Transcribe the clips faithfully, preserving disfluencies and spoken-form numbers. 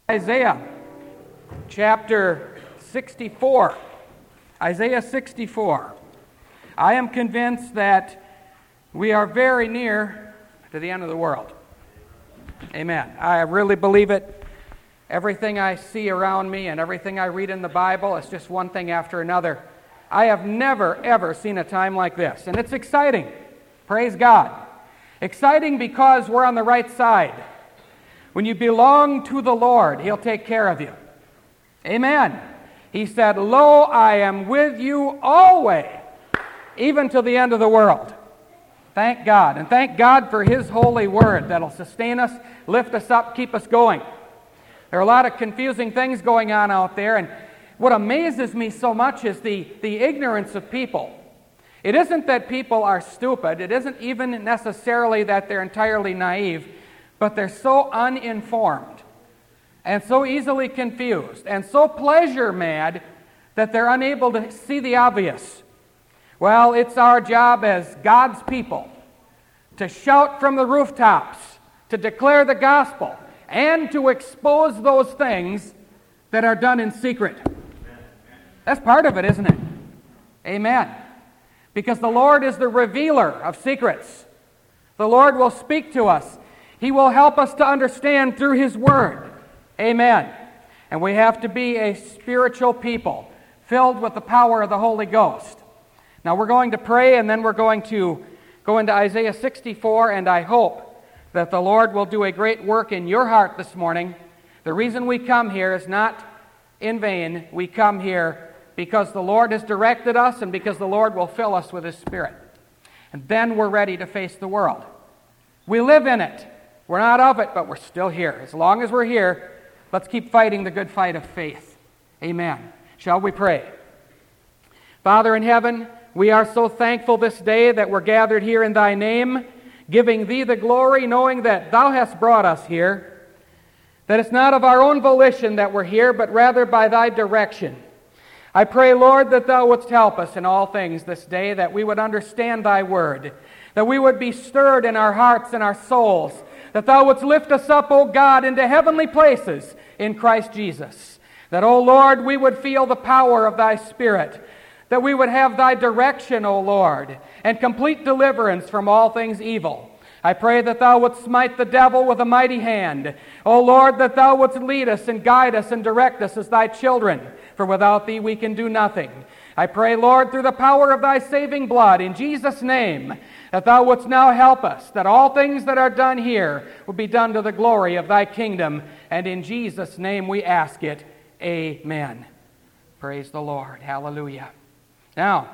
Isaiah chapter sixty-four. Isaiah sixty-four. I am convinced that we are very near to the end of the world. Amen. I really believe it. Everything I see around me and everything I read in the Bible is just one thing after another. I have never, ever seen a time like this. And it's exciting. Praise God. Exciting because we're on the right side. When you belong to the Lord, He'll take care of you. Amen. He said, "Lo, I am with you always, even to the end of the world." Thank God. And thank God for His holy word that'll sustain us, lift us up, keep us going. There are a lot of confusing things going on out there, and what amazes me so much is the, the ignorance of people. It isn't that people are stupid. It isn't even necessarily that they're entirely naive, but they're so uninformed and so easily confused and so pleasure-mad that they're unable to see the obvious. Well, it's our job as God's people to shout from the rooftops, to declare the gospel, and to expose those things that are done in secret. That's part of it, isn't it? Amen. Because the Lord is the revealer of secrets. The Lord will speak to us. He will help us to understand through His Word. Amen. And we have to be a spiritual people, filled with the power of the Holy Ghost. Now we're going to pray, and then we're going to go into Isaiah sixty-four, and I hope that the Lord will do a great work in your heart this morning. The reason we come here is not in vain. We come here because the Lord has directed us and because the Lord will fill us with His Spirit. And then we're ready to face the world. We live in it. We're not of it, but we're still here. As long as we're here, let's keep fighting the good fight of faith. Amen. Shall we pray? Father in heaven, we are so thankful this day that we're gathered here in Thy name, giving Thee the glory, knowing that Thou hast brought us here, that it's not of our own volition that we're here, but rather by Thy direction. I pray, Lord, that Thou wouldst help us in all things this day, that we would understand Thy word, that we would be stirred in our hearts and our souls, that Thou wouldst lift us up, O God, into heavenly places in Christ Jesus, that, O Lord, we would feel the power of Thy Spirit, that we would have Thy direction, O Lord, and complete deliverance from all things evil. I pray that Thou wouldst smite the devil with a mighty hand. O Lord, that Thou wouldst lead us and guide us and direct us as Thy children, for without Thee we can do nothing. I pray, Lord, through the power of Thy saving blood, in Jesus' name, that Thou wouldst now help us, that all things that are done here will be done to the glory of Thy kingdom, and in Jesus' name we ask it. Amen. Praise the Lord. Hallelujah. Now,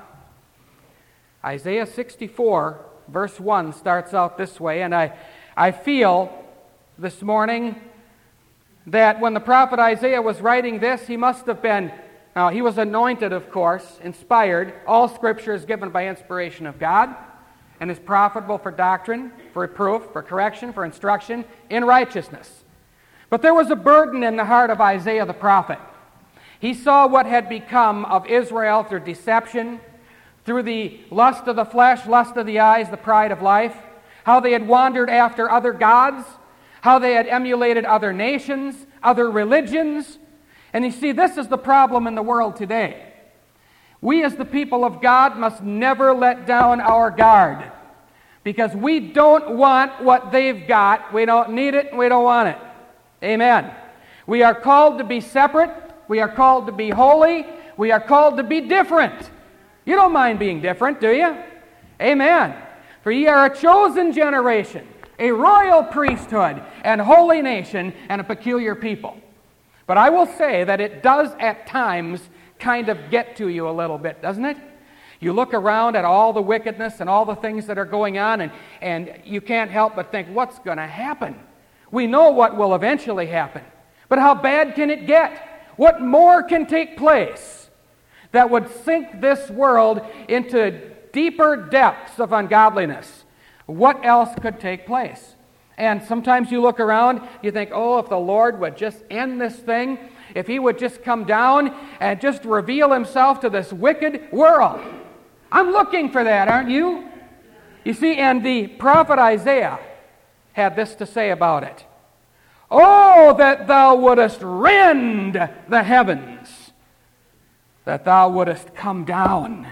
Isaiah sixty-four, verse one starts out this way, and I, I feel this morning that when the prophet Isaiah was writing this, he must have been, now he was anointed, of course, inspired. All Scripture is given by inspiration of God and is profitable for doctrine, for reproof, for correction, for instruction in righteousness. But there was a burden in the heart of Isaiah the prophet. He saw what had become of Israel through deception, through the lust of the flesh, lust of the eyes, the pride of life, how they had wandered after other gods, how they had emulated other nations, other religions. And you see, this is the problem in the world today. We as the people of God must never let down our guard, because we don't want what they've got. We don't need it, and we don't want it. Amen. We are called to be separate. We are called to be holy. We are called to be different. You don't mind being different, do you? Amen. For ye are a chosen generation, a royal priesthood, and holy nation, and a peculiar people. But I will say that it does at times kind of get to you a little bit, doesn't it? You look around at all the wickedness and all the things that are going on, and, and you can't help but think, what's going to happen? We know what will eventually happen. But how bad can it get? What more can take place that would sink this world into deeper depths of ungodliness? What else could take place? And sometimes you look around, you think, oh, if the Lord would just end this thing, if He would just come down and just reveal Himself to this wicked world. I'm looking for that, aren't you? You see, and the prophet Isaiah had this to say about it. Oh, that thou wouldest rend the heavens, that thou wouldest come down,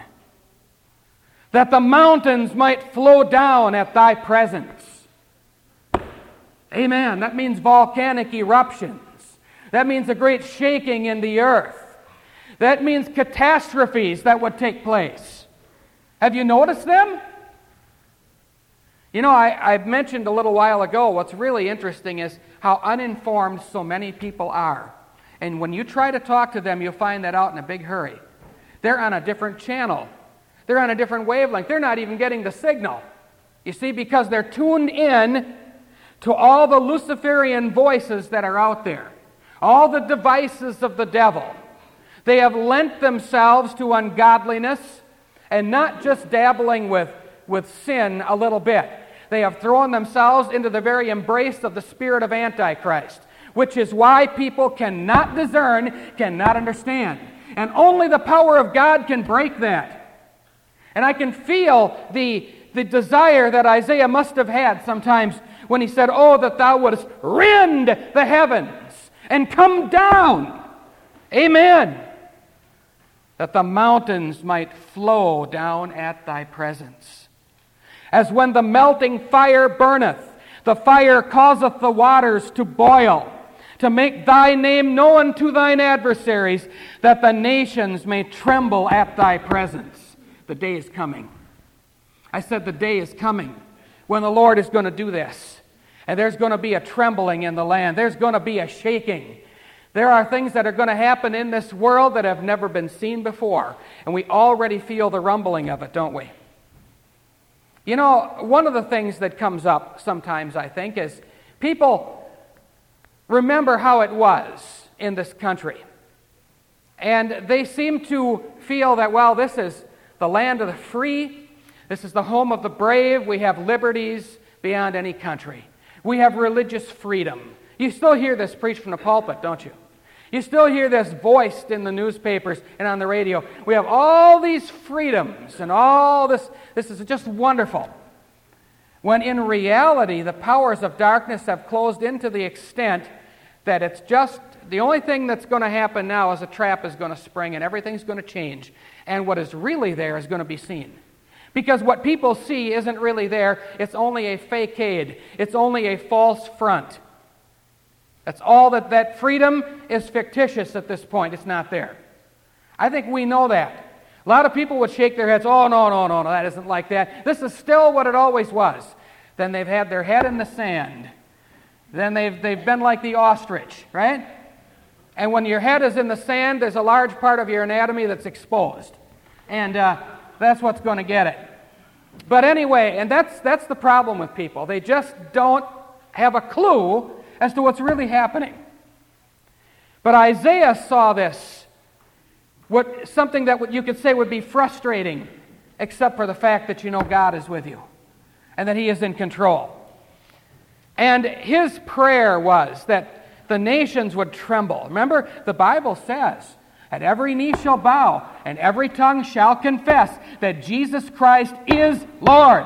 that the mountains might flow down at thy presence. Amen. That means volcanic eruptions. That means a great shaking in the earth. That means catastrophes that would take place. Have you noticed them? You know, I, I mentioned a little while ago, what's really interesting is how uninformed so many people are. And when you try to talk to them, you'll find that out in a big hurry. They're on a different channel. They're on a different wavelength. They're not even getting the signal. You see, because they're tuned in to all the Luciferian voices that are out there, all the devices of the devil. They have lent themselves to ungodliness and not just dabbling with, with sin a little bit. They have thrown themselves into the very embrace of the spirit of Antichrist, which is why people cannot discern, cannot understand. And only the power of God can break that. And I can feel the, the desire that Isaiah must have had sometimes when he said, oh, that thou wouldest rend the heavens and come down. Amen. That the mountains might flow down at thy presence. As when the melting fire burneth, the fire causeth the waters to boil, to make thy name known to thine adversaries, that the nations may tremble at thy presence. The day is coming. I said the day is coming when the Lord is going to do this. And there's going to be a trembling in the land. There's going to be a shaking. There are things that are going to happen in this world that have never been seen before. And we already feel the rumbling of it, don't we? You know, one of the things that comes up sometimes, I think, is people remember how it was in this country. And they seem to feel that, well, this is the land of the free. This is the home of the brave. We have liberties beyond any country. We have religious freedom. You still hear this preached from the pulpit, don't you? You still hear this voiced in the newspapers and on the radio. We have all these freedoms and all this. This is just wonderful. When in reality, the powers of darkness have closed in to the extent that it's just, the only thing that's going to happen now is a trap is going to spring and everything's going to change. And what is really there is going to be seen. Because what people see isn't really there. It's only a facade. It's only a false front. That's all that, that freedom is fictitious at this point. It's not there. I think we know that. A lot of people would shake their heads, oh, no, no, no, no, that isn't like that. This is still what it always was. Then they've had their head in the sand. Then they've, they've been like the ostrich, right? And when your head is in the sand, there's a large part of your anatomy that's exposed. And uh, that's what's going to get it. But anyway, and that's that's the problem with people. They just don't have a clue as to what's really happening. But Isaiah saw this, what something that you could say would be frustrating, except for the fact that you know God is with you and that He is in control. And his prayer was that the nations would tremble. Remember, the Bible says, and every knee shall bow, and every tongue shall confess that Jesus Christ is Lord.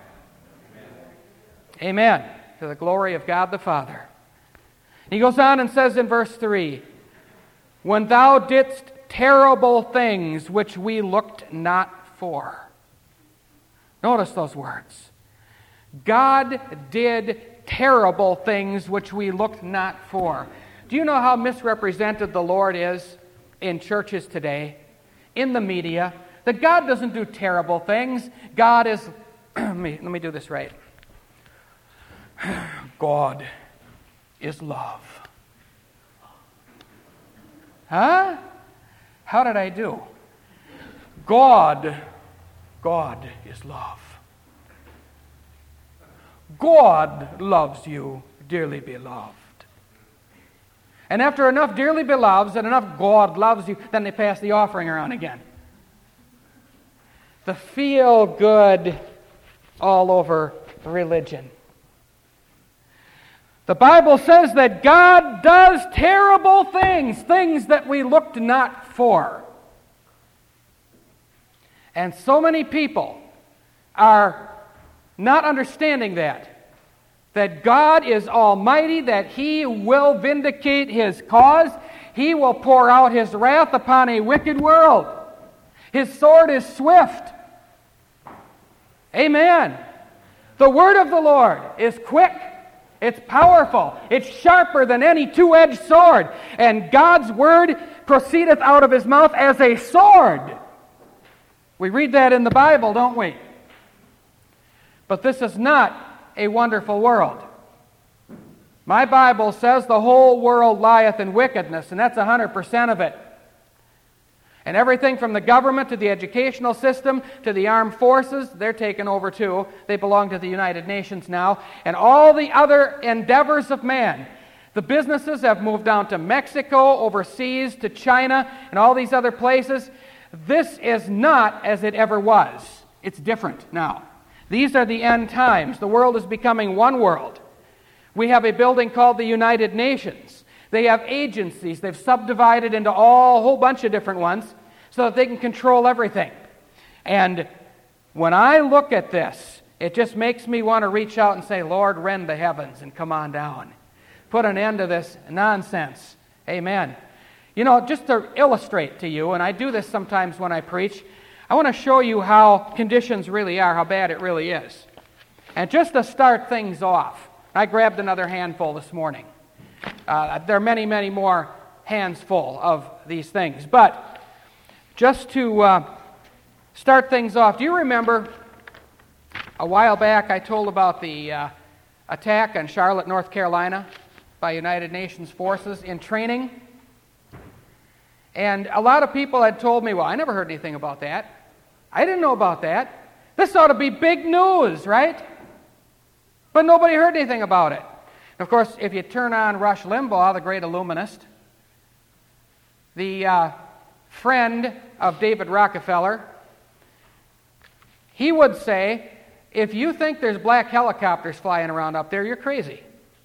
Amen. Amen. To the glory of God the Father. He goes on and says in verse three, when thou didst terrible things which we looked not for. Notice those words. God did terrible things which we looked not for. Do you know how misrepresented the Lord is in churches today, in the media? That God doesn't do terrible things. God is, let me, let me do this right. God is love. Huh? How did I do? God, God is love. God loves you, dearly beloved. And after enough dearly beloveds and enough God loves you, then they pass the offering around again. The feel-good all over religion. The Bible says that God does terrible things, things that we looked not for. And so many people are not understanding that. that God is almighty, that He will vindicate His cause. He will pour out His wrath upon a wicked world. His sword is swift. Amen. The word of the Lord is quick. It's powerful. It's sharper than any two-edged sword. And God's word proceedeth out of His mouth as a sword. We read that in the Bible, don't we? But this is not a wonderful world. My Bible says the whole world lieth in wickedness, and that's one hundred percent of it. And everything from the government to the educational system to the armed forces, they're taken over too. They belong to the United Nations now. And all the other endeavors of man. The businesses have moved down to Mexico, overseas, to China, and all these other places. This is not as it ever was. It's different now. These are the end times. The world is becoming one world. We have a building called the United Nations. They have agencies. They've subdivided into all a whole bunch of different ones so that they can control everything. And when I look at this, it just makes me want to reach out and say, Lord, rend the heavens and come on down. Put an end to this nonsense. Amen. You know, just to illustrate to you, and I do this sometimes when I preach, I want to show you how conditions really are, how bad it really is. And just to start things off, I grabbed another handful this morning. Uh, there are many, many more hands full of these things. But just to uh, start things off, do you remember a while back I told about the uh, attack on Charlotte, North Carolina by United Nations forces in training? And a lot of people had told me, well, I never heard anything about that. I didn't know about that. This ought to be big news, right? But nobody heard anything about it. Of course, if you turn on Rush Limbaugh, the great illuminist, the uh, friend of David Rockefeller, he would say, if you think there's black helicopters flying around up there, you're crazy.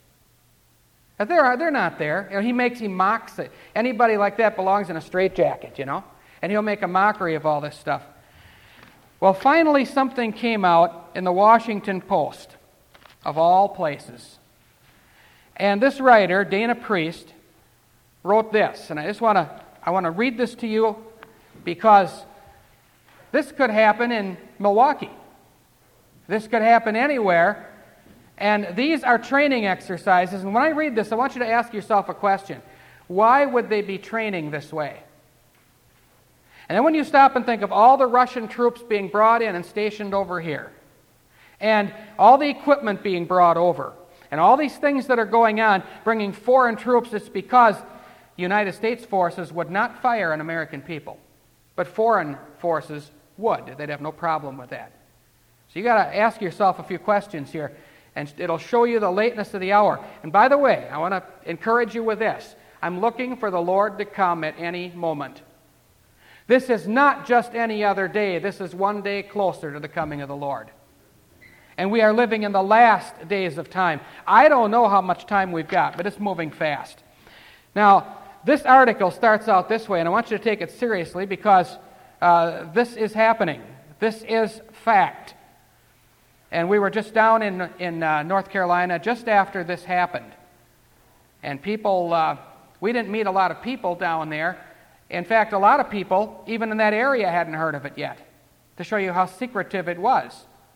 But they're, they're not there. You know, he makes, he mocks it. Anybody like that belongs in a straitjacket, you know? And he'll make a mockery of all this stuff. Well, finally something came out in the Washington Post, of all places. And this writer, Dana Priest, wrote this, and I just want to I want to read this to you because this could happen in Milwaukee. This could happen anywhere, and these are training exercises. And when I read this, I want you to ask yourself a question. Why would they be training this way? And then when you stop and think of all the Russian troops being brought in and stationed over here, and all the equipment being brought over, and all these things that are going on, bringing foreign troops, it's because United States forces would not fire on American people. But foreign forces would. They'd have no problem with that. So you got to ask yourself a few questions here, and it'll show you the lateness of the hour. And by the way, I want to encourage you with this. I'm looking for the Lord to come at any moment. This is not just any other day. This is one day closer to the coming of the Lord. And we are living in the last days of time. I don't know how much time we've got, but it's moving fast. Now, this article starts out this way, and I want you to take it seriously because uh, this is happening. This is fact. And we were just down in, in uh, North Carolina just after this happened. And people, uh, we didn't meet a lot of people down there. In fact, a lot of people, even in that area, hadn't heard of it yet, to show you how secretive it was.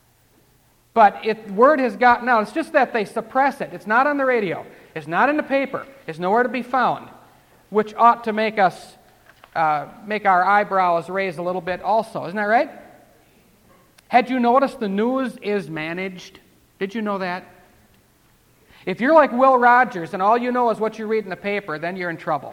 But it, word has gotten out. It's just that they suppress it. It's not on the radio. It's not in the paper. It's nowhere to be found, which ought to make us, uh, make our eyebrows raise a little bit also. Isn't that right? Had you noticed the news is managed? Did you know that? If you're like Will Rogers and all you know is what you read in the paper, then you're in trouble.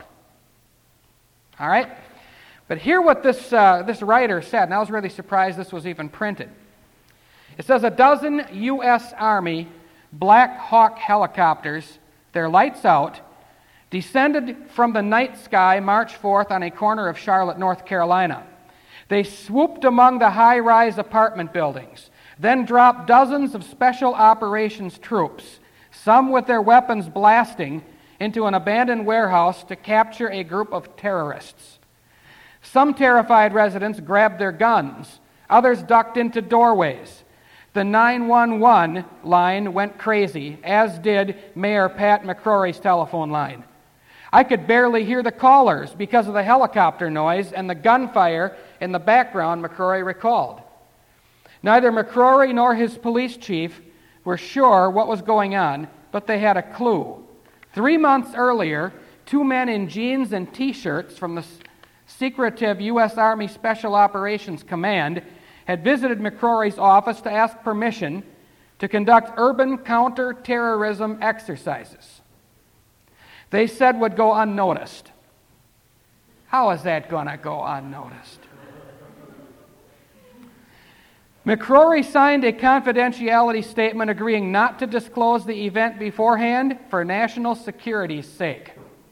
All right? But hear what this, uh, this writer said, and I was really surprised this was even printed. It says a dozen U S Army Black Hawk helicopters, their lights out, descended from the night sky March fourth on a corner of Charlotte, North Carolina. They swooped among the high-rise apartment buildings, then dropped dozens of special operations troops, some with their weapons blasting, into an abandoned warehouse to capture a group of terrorists. Some terrified residents grabbed their guns. Others ducked into doorways. the nine one one line went crazy, as did Mayor Pat McCrory's telephone line. I could barely hear the callers because of the helicopter noise and the gunfire in the background, McCrory recalled. Neither McCrory nor his police chief were sure what was going on, but they had a clue. Three months earlier, two men in jeans and T-shirts from the secretive U S Army Special Operations Command had visited McCrory's office to ask permission to conduct urban counter-terrorism exercises. They said would go unnoticed. How is that going to go unnoticed? McCrory signed a confidentiality statement agreeing not to disclose the event beforehand for national security's sake.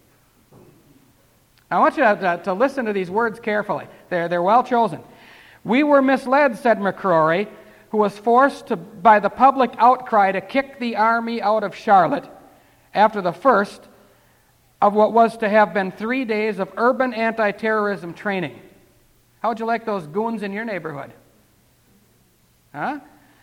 I want you to, to listen to these words carefully. They're, they're well chosen. We were misled, said McCrory, who was forced to, by the public outcry to kick the Army out of Charlotte after the first of what was to have been three days of urban anti-terrorism training. How would you like those goons in your neighborhood? Huh?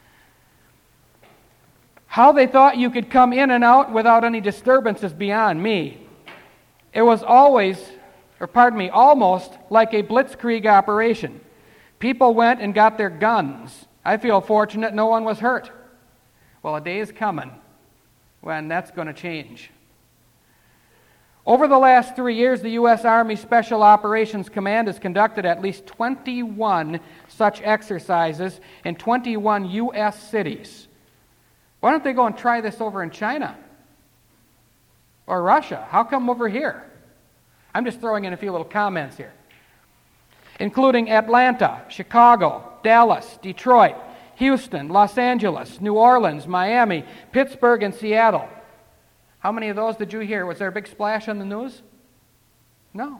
How they thought you could come in and out without any disturbance is beyond me. It was always, or pardon me, almost like a blitzkrieg operation. People went and got their guns. I feel fortunate no one was hurt. Well, a day is coming when that's going to change. Over the last three years, the U S Army Special Operations Command has conducted at least twenty-one such exercises in twenty-one U S cities. Why don't they go and try this over in China or Russia? How come over here? I'm just throwing in a few little comments here. Including Atlanta, Chicago, Dallas, Detroit, Houston, Los Angeles, New Orleans, Miami, Pittsburgh, and Seattle. How many of those did you hear? Was there a big splash on the news? No.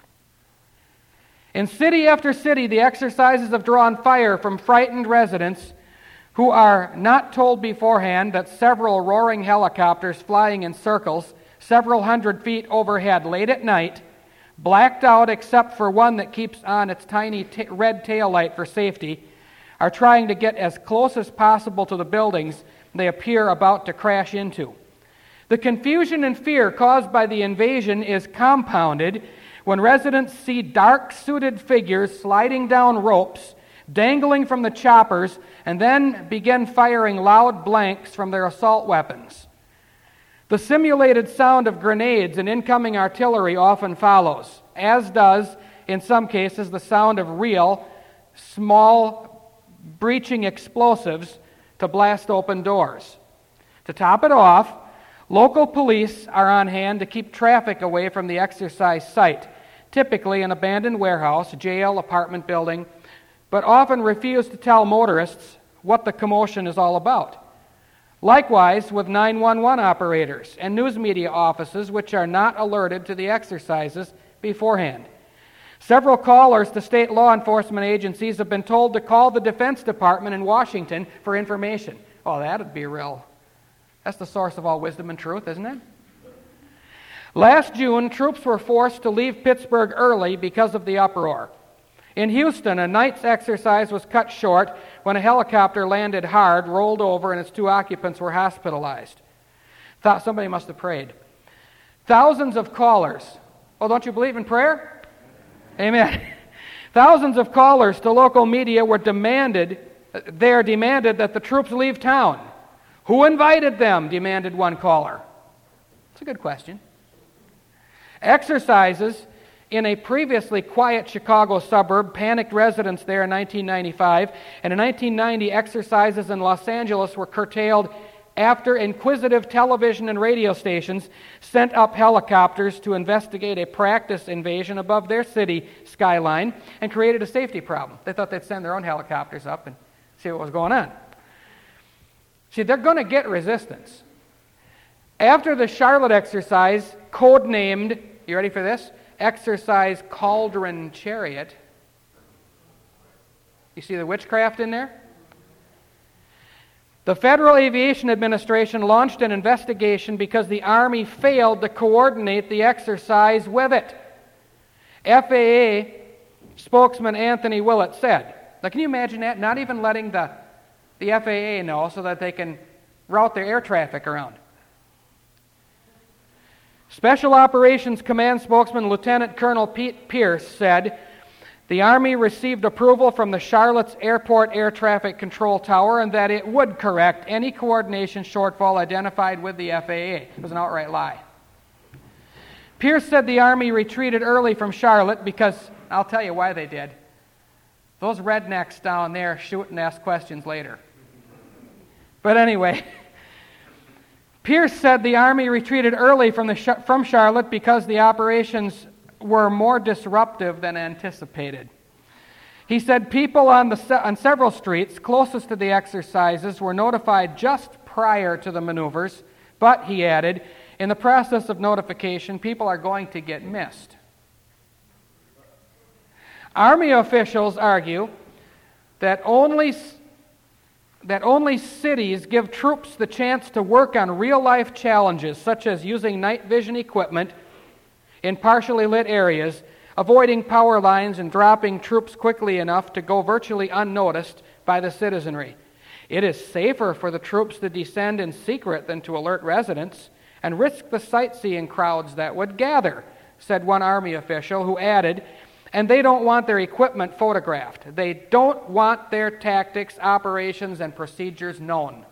In city after city, the exercises have drawn fire from frightened residents who are not told beforehand that several roaring helicopters flying in circles several hundred feet overhead late at night, blacked out except for one that keeps on its tiny t- red taillight for safety, are trying to get as close as possible to the buildings they appear about to crash into. The confusion and fear caused by the invasion is compounded when residents see dark-suited figures sliding down ropes, dangling from the choppers, and then begin firing loud blanks from their assault weapons. The simulated sound of grenades and incoming artillery often follows, as does, in some cases, the sound of real, small, breaching explosives to blast open doors. To top it off, local police are on hand to keep traffic away from the exercise site, typically an abandoned warehouse, jail, apartment building, but often refuse to tell motorists what the commotion is all about. Likewise with nine one one operators and news media offices which are not alerted to the exercises beforehand. Several callers to state law enforcement agencies have been told to call the Defense Department in Washington for information. Oh, that'd be real. That's the source of all wisdom and truth, isn't it? Last June, troops were forced to leave Pittsburgh early because of the uproar. In Houston, a night's exercise was cut short when a helicopter landed hard, rolled over, and its two occupants were hospitalized. Thought somebody must have prayed. Thousands of callers. Oh, don't you believe in prayer? Amen. Thousands of callers to local media were demanded, there demanded that the troops leave town. Who invited them? Demanded one caller. It's a good question. Exercises in a previously quiet Chicago suburb panicked residents there in nineteen ninety-five, and in nineteen ninety, exercises in Los Angeles were curtailed after inquisitive television and radio stations sent up helicopters to investigate a practice invasion above their city skyline and created a safety problem. They thought they'd send their own helicopters up and see what was going on. See, they're going to get resistance. After the Charlotte exercise, codenamed, you ready for this? Exercise Cauldron Chariot. You see the witchcraft in there? The Federal Aviation Administration launched an investigation because the Army failed to coordinate the exercise with it. F A A spokesman Anthony Willett said, now can you imagine that? Not even letting the the F A A know so that they can route their air traffic around. Special Operations Command spokesman Lieutenant Colonel Pete Pierce said, the Army received approval from the Charlotte's Airport Air Traffic Control Tower and that it would correct any coordination shortfall identified with the F A A. It was an outright lie. Pierce said the Army retreated early from Charlotte because, I'll tell you why they did. Those rednecks down there shoot and ask questions later. But anyway, Pierce said the Army retreated early from, the, from Charlotte because the operations were more disruptive than anticipated. He said people on, the, on several streets closest to the exercises were notified just prior to the maneuvers, but, he added, in the process of notification, people are going to get missed. Army officials argue that only, that only cities give troops the chance to work on real-life challenges, such as using night vision equipment in partially lit areas, avoiding power lines, and dropping troops quickly enough to go virtually unnoticed by the citizenry. It is safer for the troops to descend in secret than to alert residents and risk the sightseeing crowds that would gather, said one Army official, who added, and they don't want their equipment photographed. They don't want their tactics, operations, and procedures known.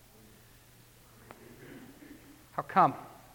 How come?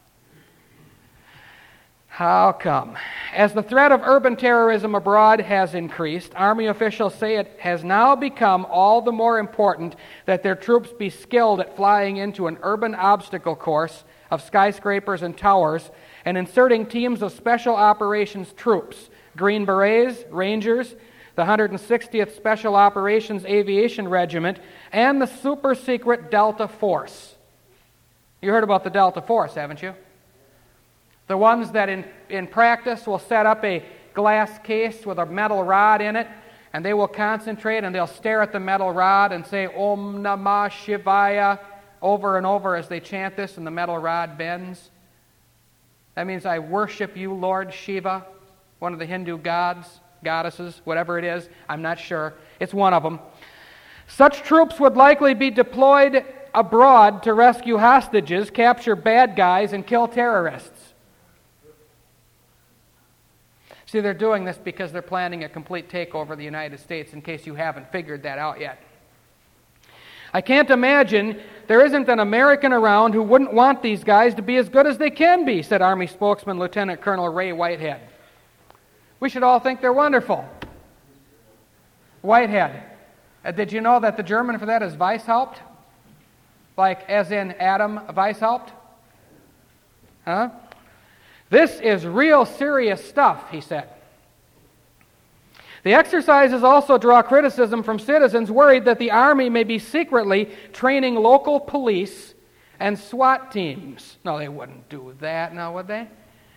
How come? As the threat of urban terrorism abroad has increased, Army officials say it has now become all the more important that their troops be skilled at flying into an urban obstacle course of skyscrapers and towers and inserting teams of Special Operations troops, Green Berets, Rangers, the one hundred sixtieth Special Operations Aviation Regiment, and the super-secret Delta Force. You heard about the Delta Force, haven't you? The ones that in, in practice will set up a glass case with a metal rod in it, and they will concentrate and they'll stare at the metal rod and say, Om Namah Shivaya, over and over as they chant this, and the metal rod bends. That means, I worship you, Lord Shiva, one of the Hindu gods, goddesses, whatever it is. I'm not sure. It's one of them. Such troops would likely be deployed abroad to rescue hostages, capture bad guys, and kill terrorists. See, they're doing this because they're planning a complete takeover of the United States, in case you haven't figured that out yet. I can't imagine there isn't an American around who wouldn't want these guys to be as good as they can be, said Army spokesman Lieutenant Colonel Ray Whitehead. We should all think they're wonderful. Whitehead. Uh, did you know that the German for that is Weishaupt? Like, as in Adam Weishaupt? Huh? This is real serious stuff, he said. The exercises also draw criticism from citizens worried that the Army may be secretly training local police and SWAT teams. No, they wouldn't do that, now would they?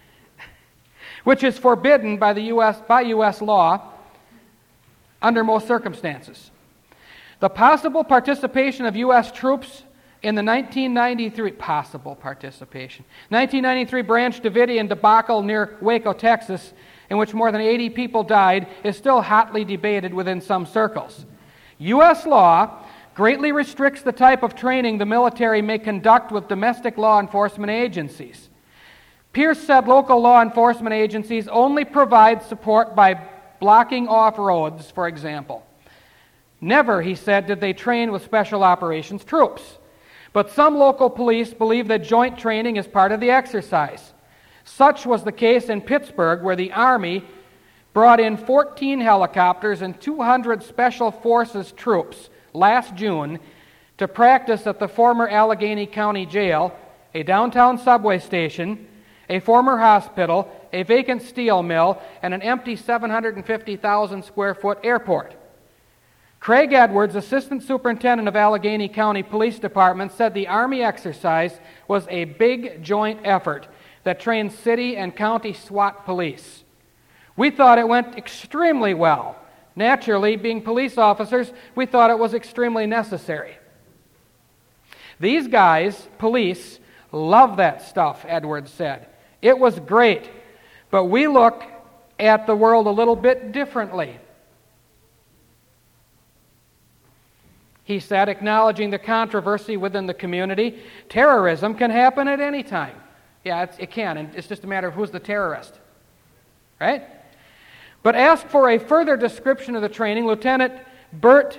Which is forbidden by the U S by U S law under most circumstances. The possible participation of U S troops in the nineteen ninety-three possible participation nineteen ninety-three Branch Davidian debacle near Waco, Texas, in which more than eighty people died, is still hotly debated within some circles. U S law greatly restricts the type of training the military may conduct with domestic law enforcement agencies. Pierce said local law enforcement agencies only provide support by blocking off roads, for example. Never, he said, did they train with special operations troops. But some local police believe that joint training is part of the exercise. Such was the case in Pittsburgh, where the Army brought in fourteen helicopters and two hundred Special Forces troops last June to practice at the former Allegheny County Jail, a downtown subway station, a former hospital, a vacant steel mill, and an empty seven hundred fifty thousand square foot airport. Craig Edwards, Assistant Superintendent of Allegheny County Police Department, said the Army exercise was a big joint effort that trained city and county SWAT police. We thought it went extremely well. Naturally, being police officers, we thought it was extremely necessary. These guys, police, love that stuff, Edwards said. It was great, but we look at the world a little bit differently. He said, acknowledging the controversy within the community. Terrorism can happen at any time. Yeah, it's, it can, and it's just a matter of who's the terrorist. Right? But asked for a further description of the training, Lieutenant Bert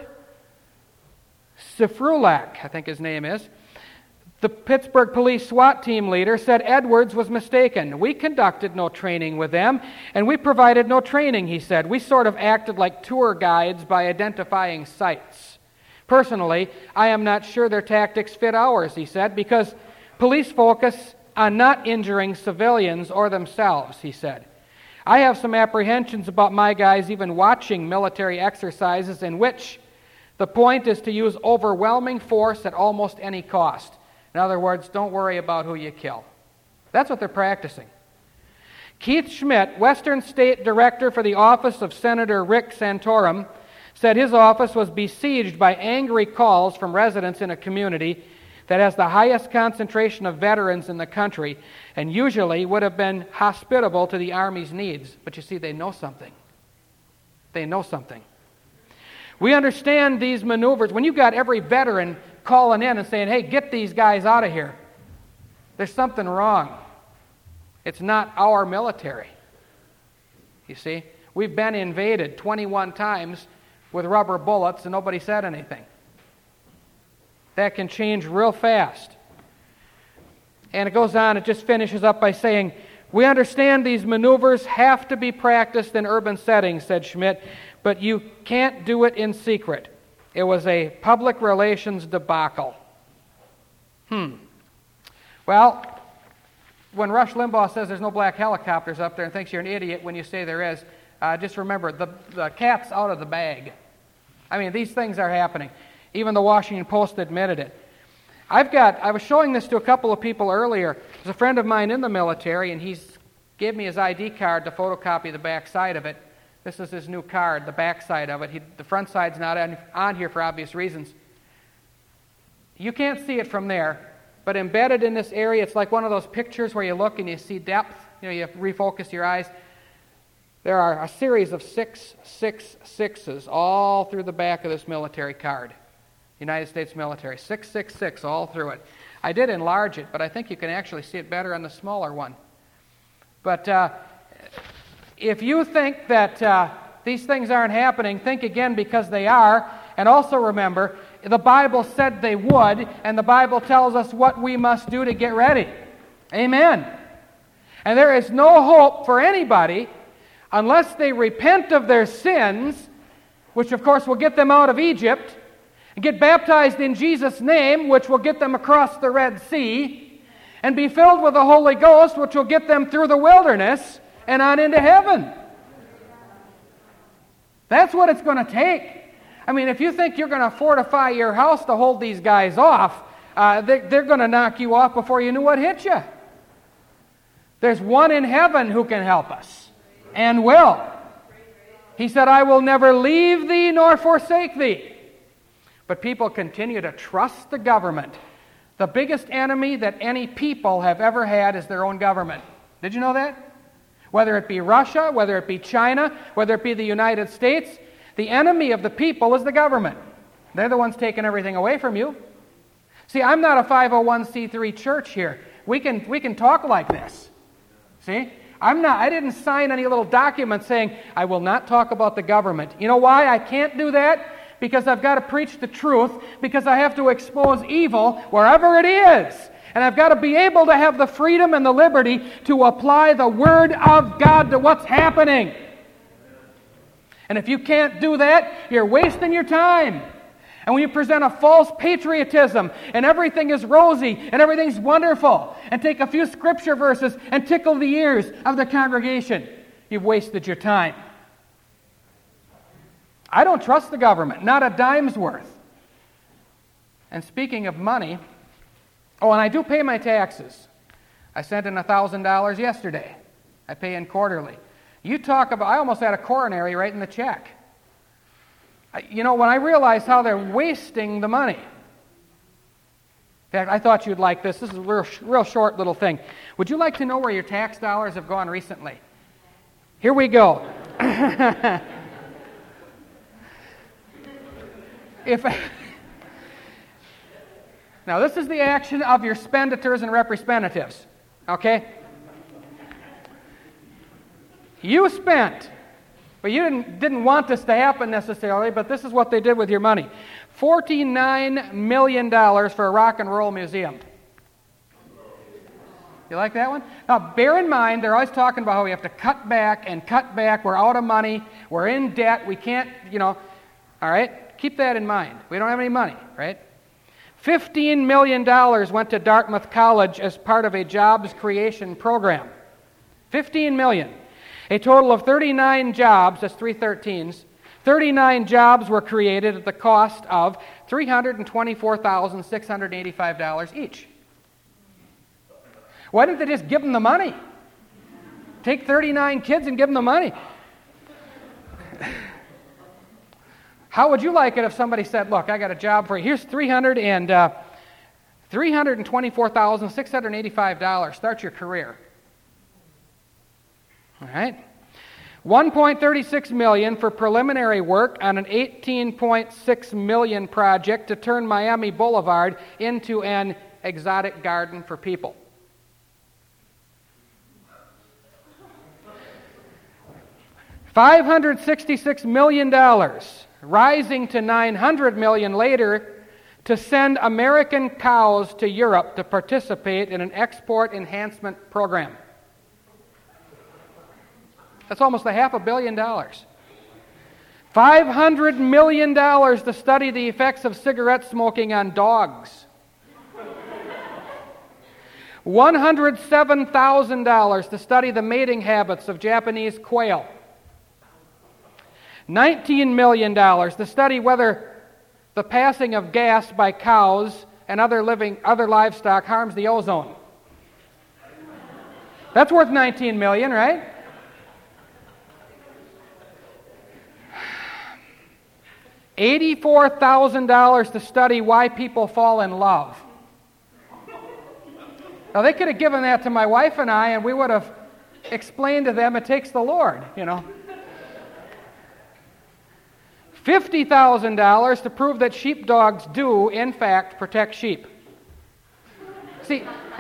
Sifrulak, I think his name is, the Pittsburgh police SWAT team leader, said Edwards was mistaken. We conducted no training with them, and we provided no training, he said. We sort of acted like tour guides by identifying sites. Personally, I am not sure their tactics fit ours, he said, because police focus on not injuring civilians or themselves, he said. I have some apprehensions about my guys even watching military exercises in which the point is to use overwhelming force at almost any cost. In other words, don't worry about who you kill. That's what they're practicing. Keith Schmidt, Western State Director for the Office of Senator Rick Santorum, said his office was besieged by angry calls from residents in a community that has the highest concentration of veterans in the country and usually would have been hospitable to the Army's needs. But you see, they know something. They know something. We understand these maneuvers. When you've got every veteran calling in and saying, hey, get these guys out of here, there's something wrong. It's not our military. You see, we've been invaded twenty-one times with rubber bullets and nobody said anything. That can change real fast. And it goes on, it just finishes up by saying, we understand these maneuvers have to be practiced in urban settings, said Schmidt, but you can't do it in secret. It was a public relations debacle. Hmm. Well, when Rush Limbaugh says there's no black helicopters up there and thinks you're an idiot when you say there is, uh, just remember, the, the cat's out of the bag. I mean, these things are happening. Even the Washington Post admitted it. I've got, I was showing this to a couple of people earlier. There's a friend of mine in the military, and he's gave me his I D card to photocopy the back side of it. This is his new card, the back side of it. He, the front side's not on, on here for obvious reasons. You can't see it from there, but embedded in this area, it's like one of those pictures where you look and you see depth. You know, you refocus your eyes. There are a series of six, six, sixes all through the back of this military card. United States military. Six, six, six all through it. I did enlarge it, but I think you can actually see it better on the smaller one. But uh, if you think that uh, these things aren't happening, think again, because they are. And also remember, the Bible said they would, and the Bible tells us what we must do to get ready. Amen. And there is no hope for anybody unless they repent of their sins, which of course will get them out of Egypt, and get baptized in Jesus' name, which will get them across the Red Sea, and be filled with the Holy Ghost, which will get them through the wilderness and on into heaven. That's what it's going to take. I mean, if you think you're going to fortify your house to hold these guys off, uh, they, they're going to knock you off before you knew what hit you. There's one in heaven who can help us, and will. He said, I will never leave thee nor forsake thee. But people continue to trust the government. The biggest enemy that any people have ever had is their own government. Did you know that? Whether it be Russia, whether it be China, whether it be the United States, the enemy of the people is the government. They're the ones taking everything away from you. See, I'm not a five oh one c three church here. We can we can talk like this. See? I'm not I didn't sign any little document saying I will not talk about the government. You know why I can't do that? Because I've got to preach the truth, because I have to expose evil wherever it is. And I've got to be able to have the freedom and the liberty to apply the Word of God to what's happening. And if you can't do that, you're wasting your time. And when you present a false patriotism, and everything is rosy, and everything's wonderful, and take a few scripture verses and tickle the ears of the congregation, you've wasted your time. I don't trust the government, not a dime's worth. And speaking of money, oh, and I do pay my taxes. I sent in one thousand dollars yesterday. I pay in quarterly. You talk about, I almost had a coronary right in the check. You know, when I realized how they're wasting the money. In fact, I thought you'd like this. This is a real, real short little thing. Would you like to know where your tax dollars have gone recently? Here we go. If Now, this is the action of your spenditors and representatives, okay? You spent, but you didn't, didn't want this to happen necessarily, but this is what they did with your money. forty-nine million dollars for a rock and roll museum. You like that one? Now, bear in mind, they're always talking about how we have to cut back and cut back. We're out of money. We're in debt. We can't, you know, all right? Keep that in mind. We don't have any money, right? fifteen million dollars went to Dartmouth College as part of a jobs creation program. fifteen million dollars. A total of thirty-nine jobs, that's three thirteens, thirty-nine jobs were created at the cost of three hundred twenty-four thousand six hundred eighty-five dollars each. Why didn't they just give them the money? Take thirty-nine kids and give them the money. How would you like it if somebody said, look, I got a job for you. Here's three hundred and uh, three hundred twenty-four thousand six hundred eighty-five dollars. Start your career. All right? one point three six million dollars for preliminary work on an eighteen point six million dollars project to turn Miami Boulevard into an exotic garden for people. five hundred sixty-six million dollars, rising to nine hundred million dollars later, to send American cows to Europe to participate in an export enhancement program. That's almost a half a billion dollars. five hundred million dollars to study the effects of cigarette smoking on dogs. one hundred seven thousand dollars to study the mating habits of Japanese quail. nineteen million dollars to study whether the passing of gas by cows and other living other livestock harms the ozone. That's worth nineteen million dollars, right? eighty-four thousand dollars to study why people fall in love. Now, they could have given that to my wife and I, and we would have explained to them it takes the Lord, you know. fifty thousand dollars to prove that sheepdogs do, in fact, protect sheep. See,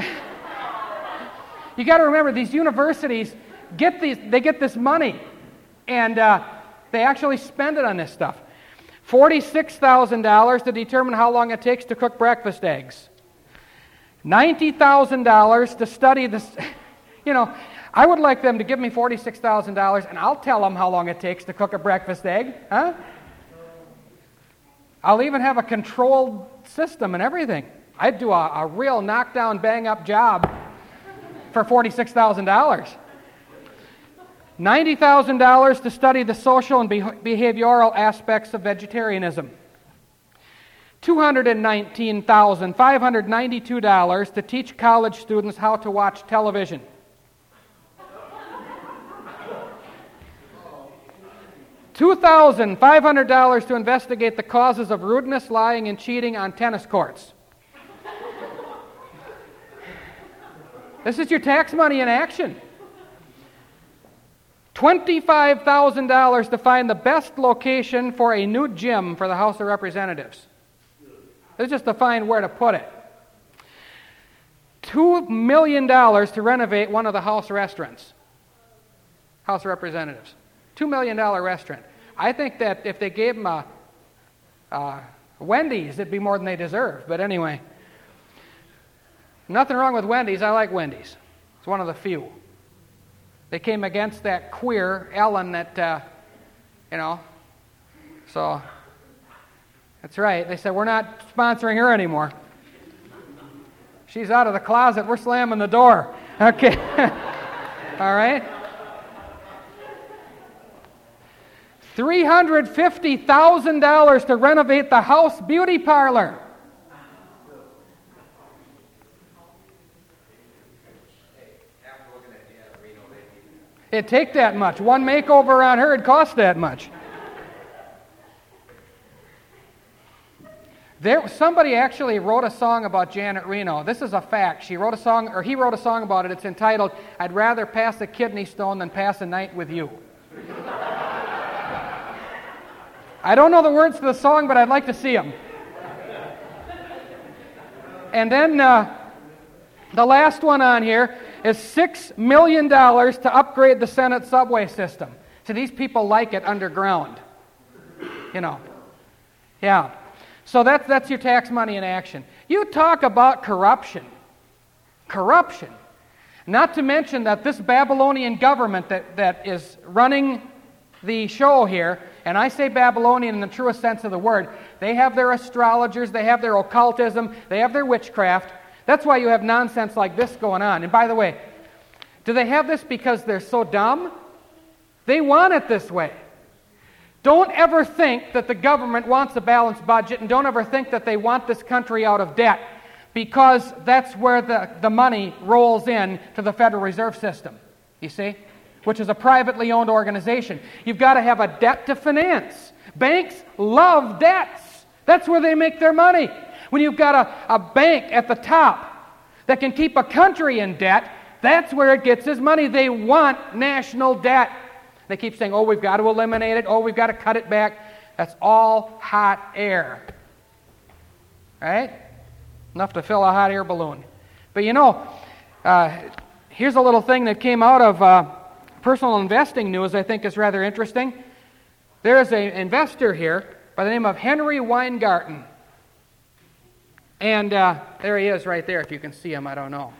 you got to remember, these universities get these, they get this money, and uh, they actually spend it on this stuff. forty-six thousand dollars to determine how long it takes to cook breakfast eggs. ninety thousand dollars to study this. You know, I would like them to give me forty-six thousand dollars, and I'll tell them how long it takes to cook a breakfast egg. Huh? I'll even have a controlled system and everything. I'd do a, a real knockdown, bang-up job for forty-six thousand dollars. ninety thousand dollars to study the social and behavioral aspects of vegetarianism. two hundred nineteen thousand five hundred ninety-two dollars to teach college students how to watch television. two thousand five hundred dollars to investigate the causes of rudeness, lying, and cheating on tennis courts. This is your tax money in action. twenty-five thousand dollars to find the best location for a new gym for the House of Representatives. This is just to find where to put it. two million dollars to renovate one of the House restaurants. House of Representatives. two million dollars restaurant. I think that if they gave them a, a Wendy's, it'd be more than they deserve. But anyway, nothing wrong with Wendy's. I like Wendy's. It's one of the few. They came against that queer Ellen that, uh, you know, so that's right. They said, we're not sponsoring her anymore. She's out of the closet. We're slamming the door. Okay. All right. three hundred fifty thousand dollars to renovate the house beauty parlor. It'd take that much. One makeover on her would cost that much. There, somebody actually wrote a song about Janet Reno. This is a fact. She wrote a song, or he wrote a song about it. It's entitled, "I'd Rather Pass a Kidney Stone Than Pass a Night with You." I don't know the words to the song, but I'd like to see them. And then uh, the last one on here is six million dollars to upgrade the Senate subway system. So these people like it underground. You know. Yeah. So that's, that's your tax money in action. You talk about corruption. Corruption. Not to mention that this Babylonian government that, that is running the show here, and I say Babylonian in the truest sense of the word, they have their astrologers, they have their occultism, they have their witchcraft. That's why you have nonsense like this going on. And by the way, do they have this because they're so dumb? They want it this way. Don't ever think that the government wants a balanced budget, and don't ever think that they want this country out of debt, because that's where the, the money rolls in to the Federal Reserve System, you see, which is a privately owned organization. You've got to have a debt to finance. Banks love debts. That's where they make their money. When you've got a, a bank at the top that can keep a country in debt, that's where it gets its money. They want national debt. They keep saying, oh, we've got to eliminate it. Oh, we've got to cut it back. That's all hot air. Right? Enough to fill a hot air balloon. But you know, uh, here's a little thing that came out of uh, personal investing news I think is rather interesting. There is an investor here by the name of Henry Weingarten. And uh, there he is right there, if you can see him, I don't know.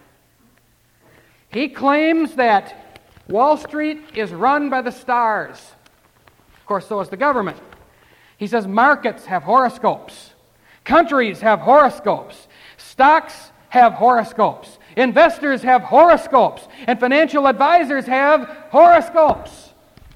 He claims that Wall Street is run by the stars. Of course, so is the government. He says markets have horoscopes. Countries have horoscopes. Stocks have horoscopes. Investors have horoscopes. And financial advisors have horoscopes.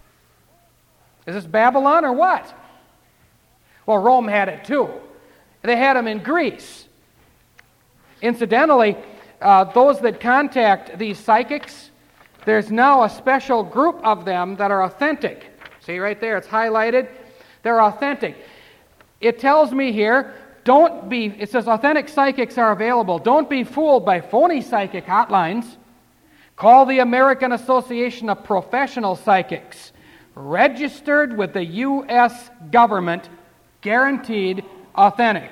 Is this Babylon or what? Well, Rome had it too. They had them in Greece. Incidentally, uh, those that contact these psychics, there's now a special group of them that are authentic. See right there, it's highlighted. They're authentic. It tells me here, don't be, it says authentic psychics are available. Don't be fooled by phony psychic hotlines. Call the American Association of Professional Psychics. Registered with the U S government, guaranteed authentic.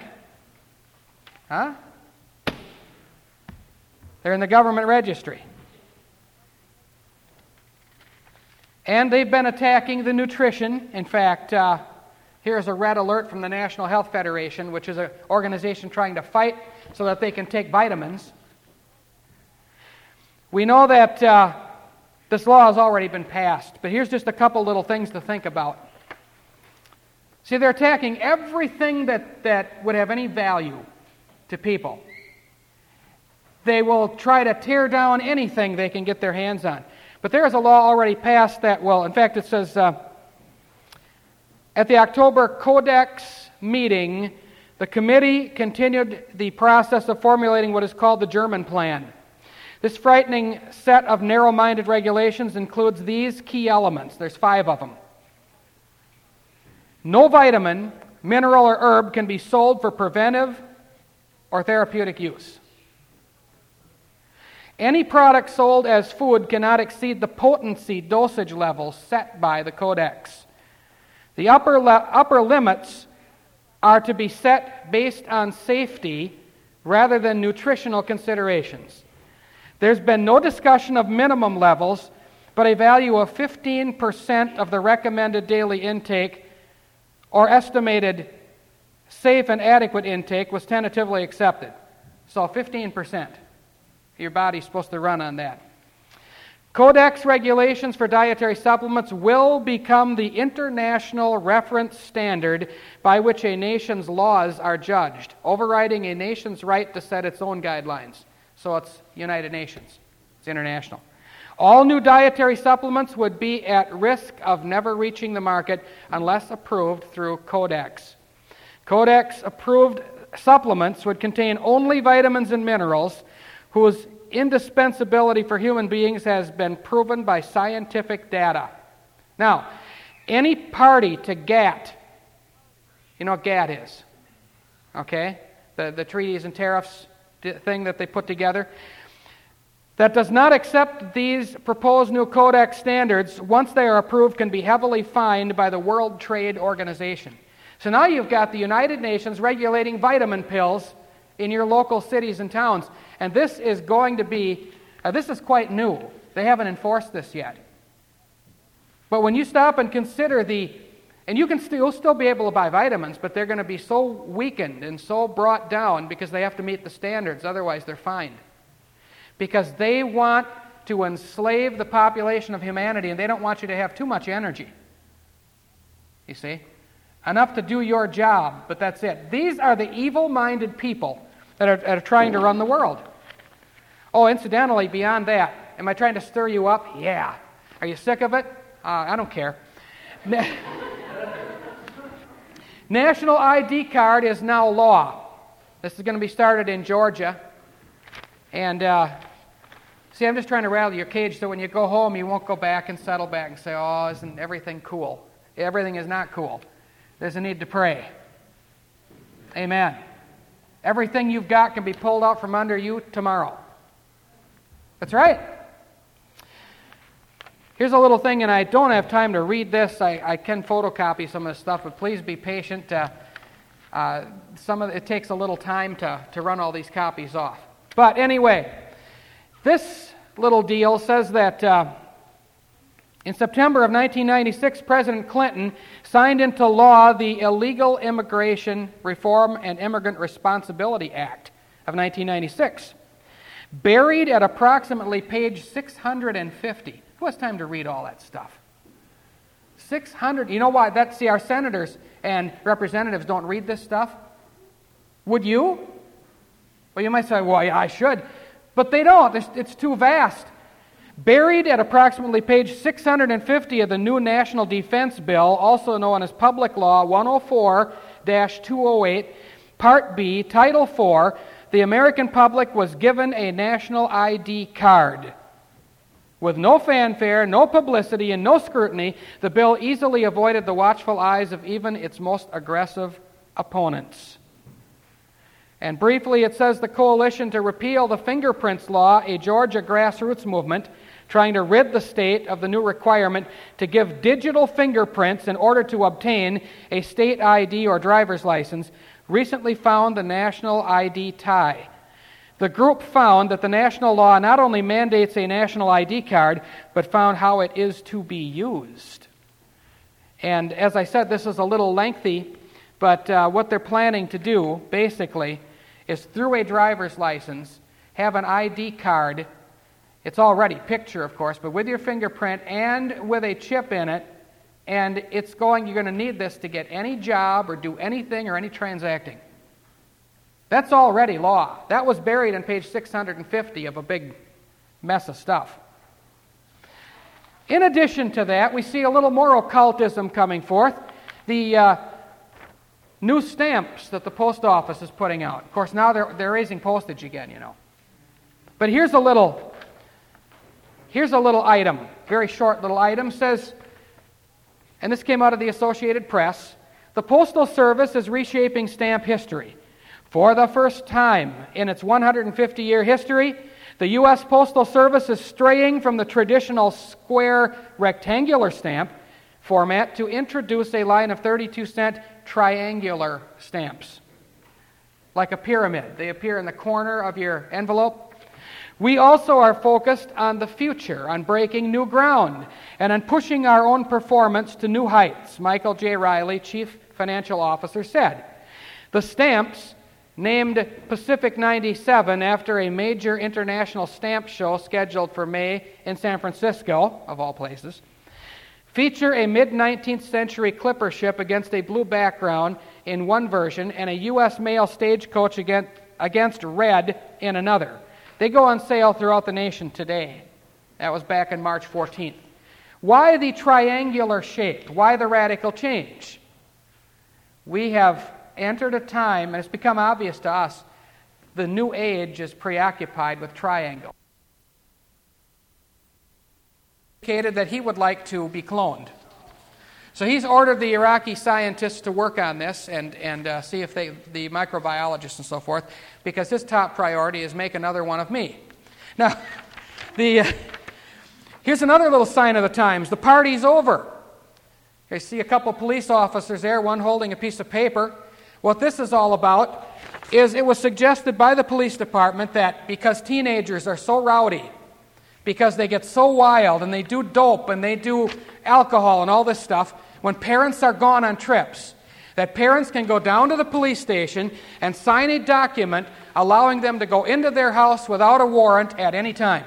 Huh? They're in the government registry. And they've been attacking the nutrition. In fact, uh, here's a red alert from the National Health Federation, which is an organization trying to fight so that they can take vitamins. We know that uh, this law has already been passed, but here's just a couple little things to think about. See, they're attacking everything that, that would have any value to people. They will try to tear down anything they can get their hands on. But there is a law already passed that will, in fact, it says, uh, at the October Codex meeting, the committee continued the process of formulating what is called the German Plan. This frightening set of narrow-minded regulations includes these key elements. There's five of them. No vitamin, mineral, or herb can be sold for preventive or therapeutic use. Any product sold as food cannot exceed the potency dosage levels set by the Codex. The upper, le- upper limits are to be set based on safety rather than nutritional considerations. There's been no discussion of minimum levels, but a value of fifteen percent of the recommended daily intake or estimated safe and adequate intake was tentatively accepted. So fifteen percent. Your body's supposed to run on that. Codex regulations for dietary supplements will become the international reference standard by which a nation's laws are judged, overriding a nation's right to set its own guidelines. So it's United Nations. It's international. All new dietary supplements would be at risk of never reaching the market unless approved through Codex. Codex-approved supplements would contain only vitamins and minerals whose indispensability for human beings has been proven by scientific data. Now, any party to GATT, you know what GATT is, okay? The, the treaties and tariffs thing that they put together, that does not accept these proposed new Codex standards, once they are approved, can be heavily fined by the World Trade Organization. So now you've got the United Nations regulating vitamin pills in your local cities and towns. And this is going to be, uh, this is quite new. They haven't enforced this yet. But when you stop and consider the, and you can still, still be able to buy vitamins, but they're going to be so weakened and so brought down because they have to meet the standards, otherwise they're fined. Because they want to enslave the population of humanity, and they don't want you to have too much energy. You see? Enough to do your job, but that's it. These are the evil-minded people that are, that are trying to run the world. Oh, incidentally, beyond that, am I trying to stir you up? Yeah. Are you sick of it? Uh, I don't care. Na- National I D card is now law. This is going to be started in Georgia. And, uh, see, I'm just trying to rattle your cage so when you go home, you won't go back and settle back and say, oh, isn't everything cool? Everything is not cool. There's a need to pray. Amen. Everything you've got can be pulled out from under you tomorrow. That's right. Here's a little thing, and I don't have time to read this. I, I can photocopy some of this stuff, but please be patient. Uh, uh, some of it takes a little time to, to run all these copies off. But anyway, this little deal says that uh, in September of nineteen ninety-six, President Clinton signed into law the Illegal Immigration Reform and Immigrant Responsibility Act of nineteen ninety-six. Buried at approximately page six hundred fifty. Who has time to read all that stuff? six hundred. You know why? That, see, our senators and representatives don't read this stuff. Would you? Well, you might say, well, yeah, I should. But they don't. It's, it's too vast. Buried at approximately page six hundred fifty of the new National Defense Bill, also known as Public Law one oh four dash two oh eight, Part B, Title four, the American public was given a national I D card. With no fanfare, no publicity, and no scrutiny, the bill easily avoided the watchful eyes of even its most aggressive opponents. And briefly, it says the coalition to repeal the fingerprints law, a Georgia grassroots movement trying to rid the state of the new requirement to give digital fingerprints in order to obtain a state I D or driver's license, recently found the national I D tie. The group found that the national law not only mandates a national I D card, but found how it is to be used. And as I said, this is a little lengthy, but uh, what they're planning to do, basically, is through a driver's license, have an I D card. It's already picture, of course, but with your fingerprint and with a chip in it, and it's going, you're going to need this to get any job or do anything or any transacting. That's already law. That was buried on page six hundred fifty of a big mess of stuff. In addition to that, we see a little more occultism coming forth. The uh, new stamps that the post office is putting out. Of course, now they're, they're raising postage again, you know. But here's a little, here's a little item, very short little item, says, and this came out of the Associated Press, the Postal Service is reshaping stamp history. For the first time in its one hundred fifty-year history, the U S Postal Service is straying from the traditional square rectangular stamp format to introduce a line of thirty-two cent triangular stamps. Like a pyramid. They appear in the corner of your envelope. We also are focused on the future, on breaking new ground, and on pushing our own performance to new heights, Michael J. Riley, Chief Financial Officer, said. The stamps, named Pacific ninety-seven after a major international stamp show scheduled for May in San Francisco, of all places, feature a mid-nineteenth century clipper ship against a blue background in one version and a U S mail stagecoach against, against red in another. They go on sale throughout the nation today. That was back on March fourteenth. Why the triangular shape? Why the radical change? We have entered a time, and it's become obvious to us, the new age is preoccupied with triangle. Indicated that he would like to be cloned. So he's ordered the Iraqi scientists to work on this and, and uh, see if they, the microbiologists and so forth, because his top priority is make another one of me. Now, the uh, here's another little sign of the times. The party's over. I see a couple police officers there, one holding a piece of paper. What this is all about is it was suggested by the police department that because teenagers are so rowdy, because they get so wild and they do dope and they do alcohol and all this stuff, when parents are gone on trips, that parents can go down to the police station and sign a document allowing them to go into their house without a warrant at any time.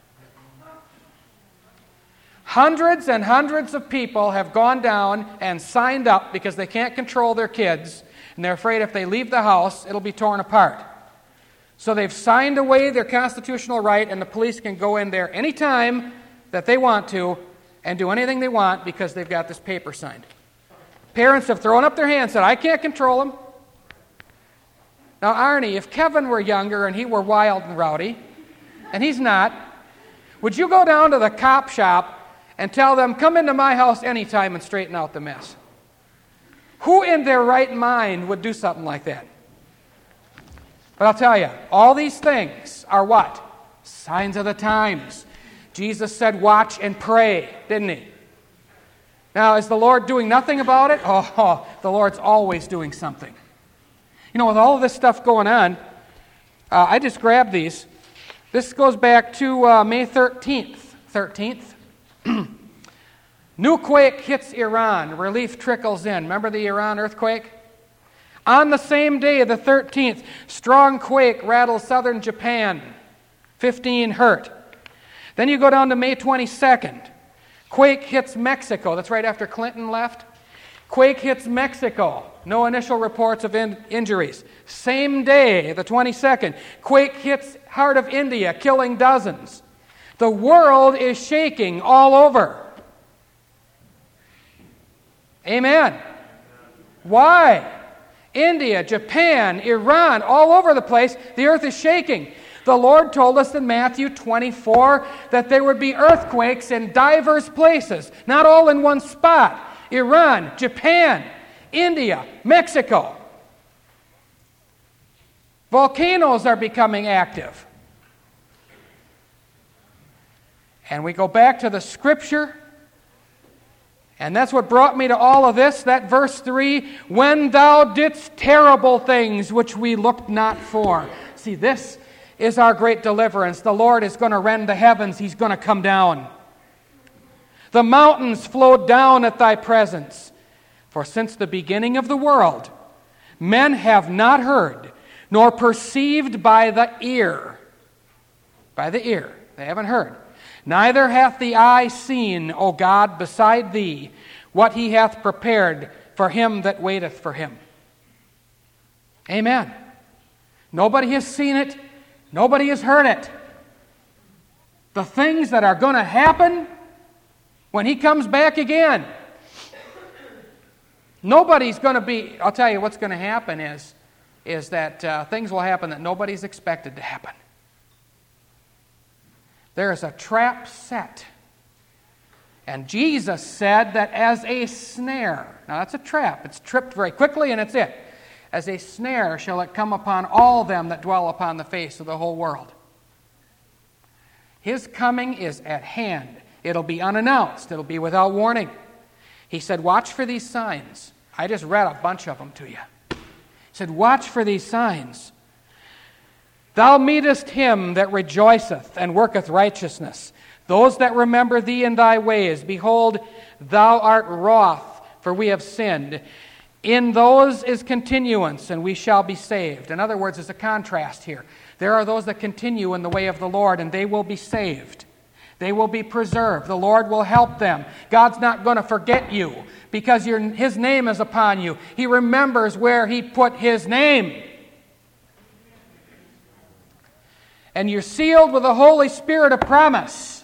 Hundreds and hundreds of people have gone down and signed up because they can't control their kids, and they're afraid if they leave the house, it'll be torn apart. So they've signed away their constitutional right, and the police can go in there any time that they want to and do anything they want because they've got this paper signed. Parents have thrown up their hands and said, I can't control them. Now, Arnie, if Kevin were younger and he were wild and rowdy, and he's not, would you go down to the cop shop and tell them, come into my house anytime and straighten out the mess? Who in their right mind would do something like that? But I'll tell you, all these things are what? Signs of the times. Jesus said, watch and pray, didn't he? Now, is the Lord doing nothing about it? Oh, the Lord's always doing something. You know, with all of this stuff going on, uh, I just grabbed these. This goes back to uh, May thirteenth. thirteenth. New quake hits Iran. Relief trickles in. Remember the Iran earthquake? On the same day, the thirteenth, strong quake rattles southern Japan. fifteen hurt. Then you go down to May twenty-second. Quake hits Mexico. That's right after Clinton left. Quake hits Mexico. No initial reports of in- injuries. Same day, the twenty-second. Quake hits heart of India, killing dozens. The world is shaking all over. Amen. Why? India, Japan, Iran, all over the place, the earth is shaking. The Lord told us in Matthew twenty-four that there would be earthquakes in diverse places, not all in one spot. Iran, Japan, India, Mexico. Volcanoes are becoming active. And we go back to the Scripture, and that's what brought me to all of this, that verse three, when thou didst terrible things which we looked not for. See, this is our great deliverance. The Lord is going to rend the heavens. He's going to come down. The mountains flowed down at thy presence. For since the beginning of the world, men have not heard, nor perceived by the ear. By the ear. They haven't heard. Neither hath the eye seen, O God, beside thee, what he hath prepared for him that waiteth for him. Amen. Nobody has seen it. Nobody has heard it. The things that are going to happen when he comes back again. Nobody's going to be, I'll tell you what's going to happen is, is that uh, things will happen that nobody's expected to happen. There is a trap set. And Jesus said that as a snare, now that's a trap, it's tripped very quickly and it's it. As a snare shall it come upon all them that dwell upon the face of the whole world. His coming is at hand. It'll be unannounced. It'll be without warning. He said, watch for these signs. I just read a bunch of them to you. He said, watch for these signs. Thou meetest him that rejoiceth and worketh righteousness, those that remember thee in thy ways. Behold, thou art wroth, for we have sinned. In those is continuance, and we shall be saved. In other words, there's a contrast here. There are those that continue in the way of the Lord, and they will be saved. They will be preserved. The Lord will help them. God's not going to forget you because your, His name is upon you. He remembers where He put His name. And you're sealed with the Holy Spirit of promise.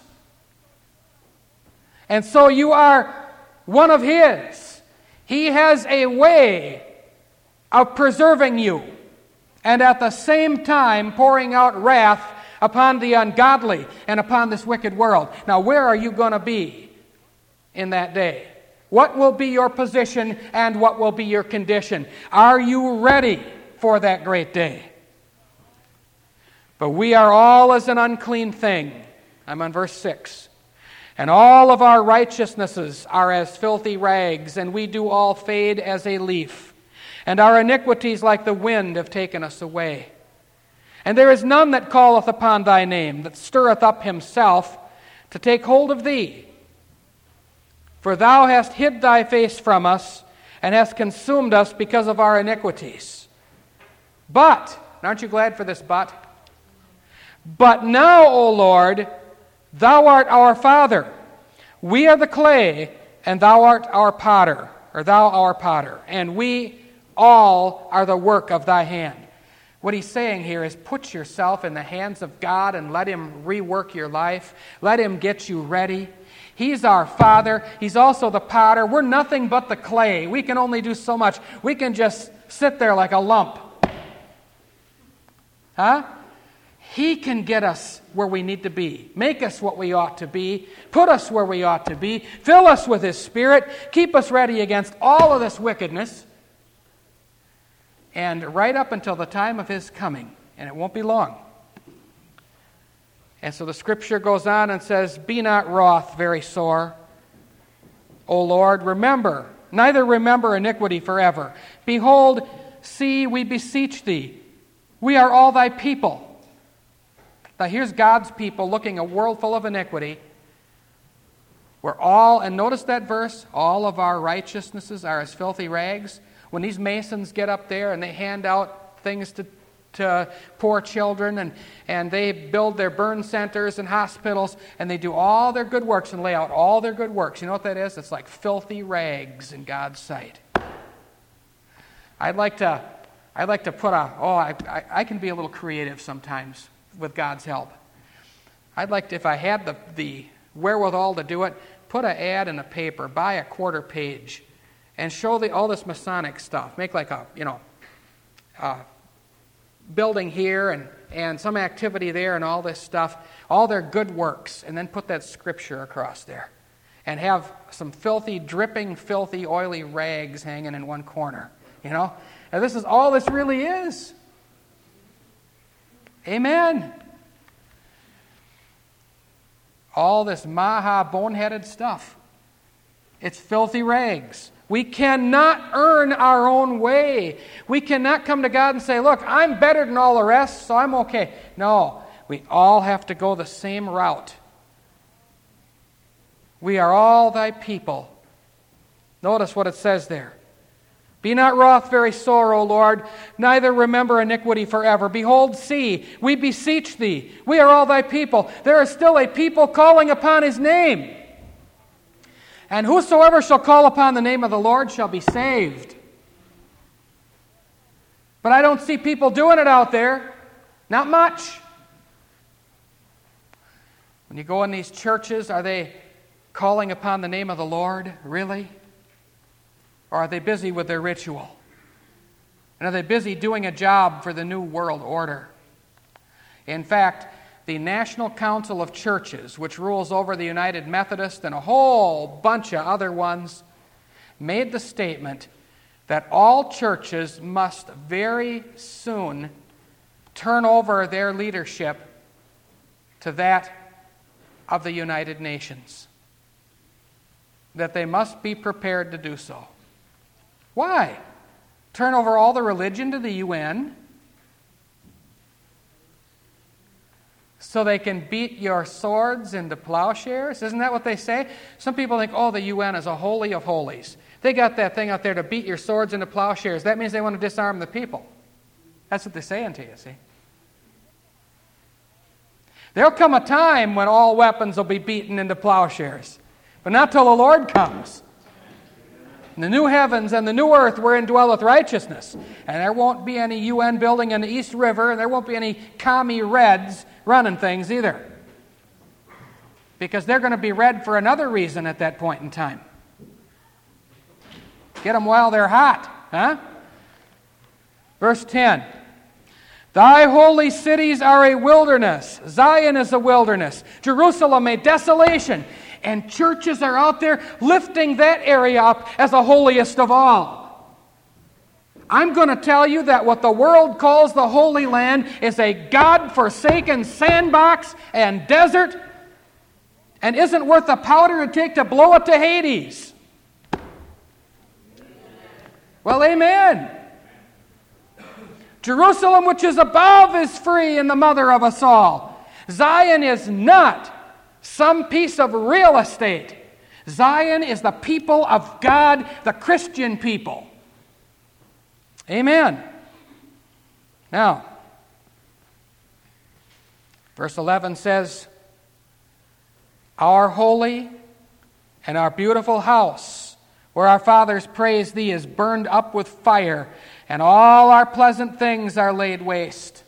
And so you are one of His. He has a way of preserving you and at the same time pouring out wrath upon the ungodly and upon this wicked world. Now, where are you going to be in that day? What will be your position and what will be your condition? Are you ready for that great day? But we are all as an unclean thing. I'm on verse six. And all of our righteousnesses are as filthy rags, and we do all fade as a leaf. and our iniquities like the wind have taken us away. And there is none that calleth upon thy name, that stirreth up himself to take hold of thee. For thou hast hid thy face from us, and hast consumed us because of our iniquities. But, aren't you glad for this but? But now, O Lord, thou art our Father. We are the clay, and thou art our potter, or thou our potter, and we all are the work of thy hand. What he's saying here is put yourself in the hands of God and let him rework your life. Let him get you ready. He's our Father. He's also the potter. We're nothing but the clay. We can only do so much. We can just sit there like a lump. Huh? He can get us where we need to be, make us what we ought to be, put us where we ought to be, fill us with His Spirit, keep us ready against all of this wickedness, and right up until the time of His coming, and it won't be long. And so the Scripture goes on and says, Be not wroth very sore, O Lord, remember, neither remember iniquity forever. Behold, see, we beseech Thee, we are all Thy people. Now here's God's people looking a world full of iniquity. We're all, and notice that verse, all of our righteousnesses are as filthy rags. When these Masons get up there and they hand out things to, to poor children and, and they build their burn centers and hospitals and they do all their good works and lay out all their good works, you know what that is? It's like filthy rags in God's sight. I'd like to, I'd like to put a, oh, I, I, I can be a little creative sometimes with God's help. I'd like to, if I had the, the wherewithal to do it, put an ad in the paper, buy a quarter page, and show the, all this Masonic stuff. Make like a, you know, a building here and, and some activity there and all this stuff, all their good works, and then put that scripture across there. And have some filthy, dripping, filthy, oily rags hanging in one corner. You know? And this is all this really is. Amen. All this maha boneheaded stuff. It's filthy rags. We cannot earn our own way. We cannot come to God and say, look, I'm better than all the rest, so I'm okay. No, we all have to go the same route. We are all Thy people. Notice what it says there. Be not wroth very sore, O Lord, neither remember iniquity forever. Behold, see, we beseech Thee. We are all Thy people. There is still a people calling upon His name. And whosoever shall call upon the name of the Lord shall be saved. But I don't see people doing it out there. Not much. When you go in these churches, are they calling upon the name of the Lord? Really? Or are they busy with their ritual? And are they busy doing a job for the New World Order? In fact, the National Council of Churches, which rules over the United Methodist and a whole bunch of other ones, made the statement that all churches must very soon turn over their leadership to that of the United Nations. That they must be prepared to do so. Why? Turn over all the religion to the U N so they can beat your swords into plowshares? Isn't that what they say? Some people think, oh, the U N is a holy of holies. They got that thing out there to beat your swords into plowshares. That means they want to disarm the people. That's what they're saying to you, see? There'll come a time when all weapons will be beaten into plowshares, but not till the Lord comes. In the new heavens and the new earth wherein dwelleth righteousness. And there won't be any U N building in the East River, and there won't be any commie reds running things either. Because they're going to be red for another reason at that point in time. Get them while they're hot, huh? Verse ten. Thy holy cities are a wilderness. Zion is a wilderness. Jerusalem a desolation. And churches are out there lifting that area up as the holiest of all. I'm going to tell you that what the world calls the Holy Land is a God-forsaken sandbox and desert and isn't worth the powder it take to blow it to Hades. Well, amen. Jerusalem which is above is free and the mother of us all. Zion is not some piece of real estate. Zion is the people of God, the Christian people. Amen. Now, verse eleven says, our holy and our beautiful house, where our fathers praised thee, is burned up with fire, and all our pleasant things are laid waste.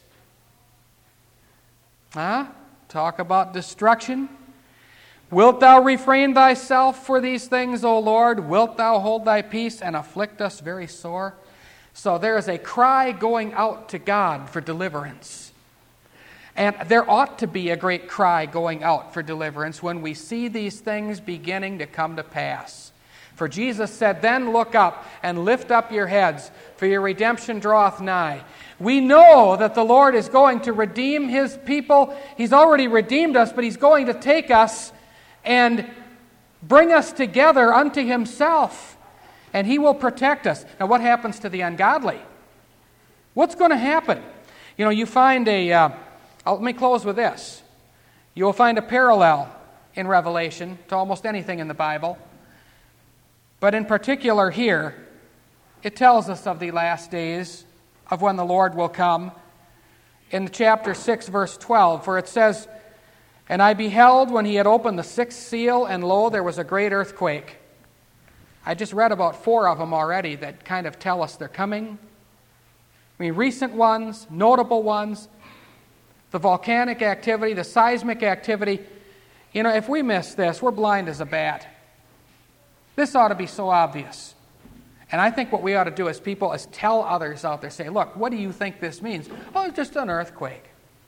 Huh? Talk about destruction. Wilt thou refrain thyself for these things, O Lord? Wilt thou hold thy peace and afflict us very sore? So there is a cry going out to God for deliverance. And there ought to be a great cry going out for deliverance when we see these things beginning to come to pass. For Jesus said, then look up and lift up your heads, for your redemption draweth nigh. We know that the Lord is going to redeem His people. He's already redeemed us, but He's going to take us and bring us together unto Himself. And He will protect us. Now, what happens to the ungodly? What's going to happen? You know, you find a... Uh, let me close with this. You will find a parallel in Revelation to almost anything in the Bible. But in particular here, it tells us of the last days, of when the Lord will come. In chapter six, verse twelve, for it says, and I beheld when He had opened the sixth seal, and lo, there was a great earthquake. I just read about four of them already that kind of tell us they're coming. I mean, recent ones, notable ones, the volcanic activity, the seismic activity. You know, if we miss this, we're blind as a bat. This ought to be so obvious. And I think what we ought to do as people is tell others out there, say, look, what do you think this means? Oh, it's just an earthquake.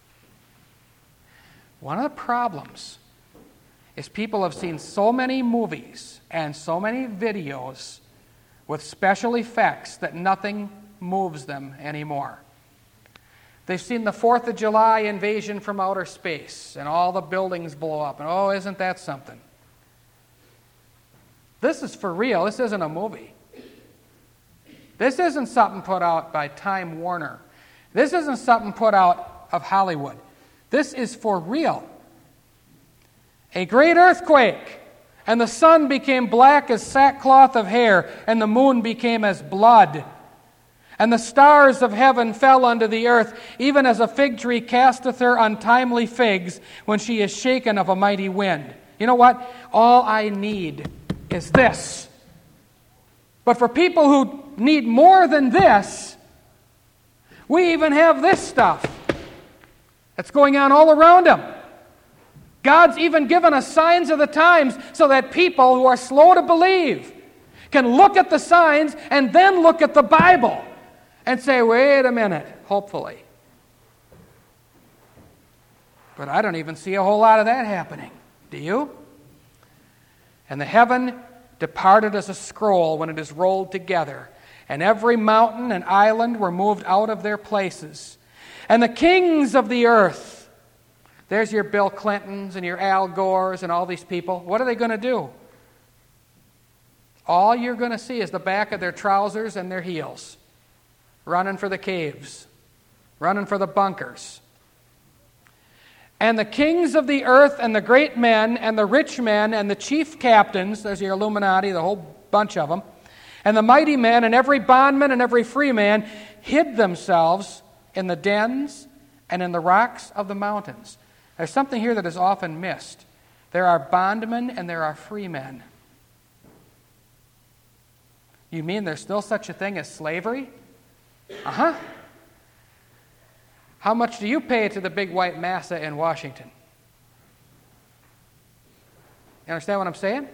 One of the problems is people have seen so many movies and so many videos with special effects that nothing moves them anymore. They've seen the fourth of July invasion from outer space, and all the buildings blow up, and oh, isn't that something? This is for real. This isn't a movie. This isn't something put out by Time Warner. This isn't something put out of Hollywood. This is for real. A great earthquake, and the sun became black as sackcloth of hair, and the moon became as blood. And the stars of heaven fell unto the earth, even as a fig tree casteth her untimely figs when she is shaken of a mighty wind. You know what? All I need is this. But for people who need more than this, we even have this stuff that's going on all around them. God's even given us signs of the times so that people who are slow to believe can look at the signs and then look at the Bible and say, wait a minute, hopefully. But I don't even see a whole lot of that happening. Do you? And the heaven departed as a scroll when it is rolled together, and every mountain and island were moved out of their places. And the kings of the earth, there's your Bill Clintons and your Al Gores and all these people, what are they going to do? All you're going to see is the back of their trousers and their heels, running for the caves, running for the bunkers. And the kings of the earth and the great men and the rich men and the chief captains, there's your Illuminati, the whole bunch of them, and the mighty men and every bondman and every free man hid themselves in the dens and in the rocks of the mountains. There's something here that is often missed. There are bondmen and there are free men. You mean there's still such a thing as slavery? Uh-huh. How much do you pay to the big white massa in Washington? You understand what I'm saying?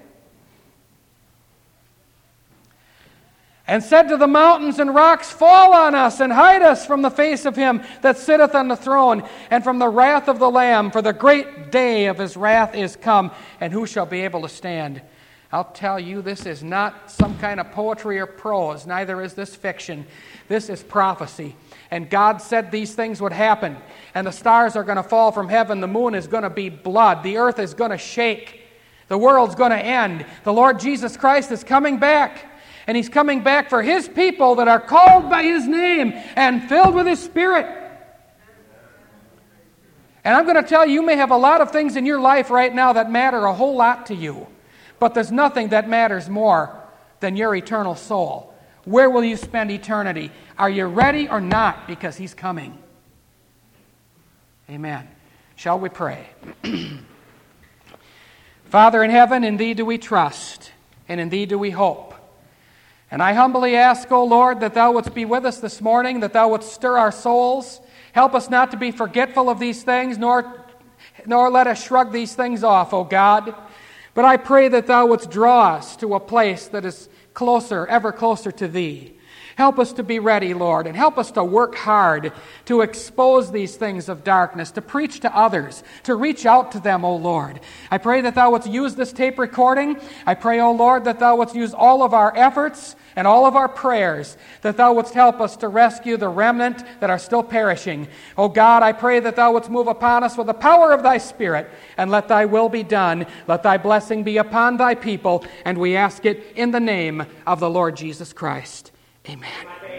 And said to the mountains and rocks, fall on us and hide us from the face of him that sitteth on the throne and from the wrath of the Lamb, for the great day of his wrath is come, and who shall be able to stand? I'll tell you, this is not some kind of poetry or prose, neither is this fiction. This is prophecy. And God said these things would happen, and the stars are going to fall from heaven, the moon is going to be blood, the earth is going to shake, the world's going to end, the Lord Jesus Christ is coming back. And He's coming back for His people that are called by His name and filled with His Spirit. And I'm going to tell you, you may have a lot of things in your life right now that matter a whole lot to you. But there's nothing that matters more than your eternal soul. Where will you spend eternity? Are you ready or not? Because He's coming. Amen. Shall we pray? Father in heaven, in Thee do we trust, and in Thee do we hope. And I humbly ask, O Lord, that Thou wouldst be with us this morning, that Thou wouldst stir our souls. Help us not to be forgetful of these things, nor, nor let us shrug these things off, O God. But I pray that Thou wouldst draw us to a place that is closer, ever closer to Thee. Help us to be ready, Lord, and help us to work hard to expose these things of darkness, to preach to others, to reach out to them, O Lord. I pray that Thou wouldst use this tape recording. I pray, O Lord, that Thou wouldst use all of our efforts and all of our prayers, that Thou wouldst help us to rescue the remnant that are still perishing. O God, I pray that Thou wouldst move upon us with the power of Thy Spirit, and let Thy will be done. Let Thy blessing be upon Thy people, and we ask it in the name of the Lord Jesus Christ. Amen.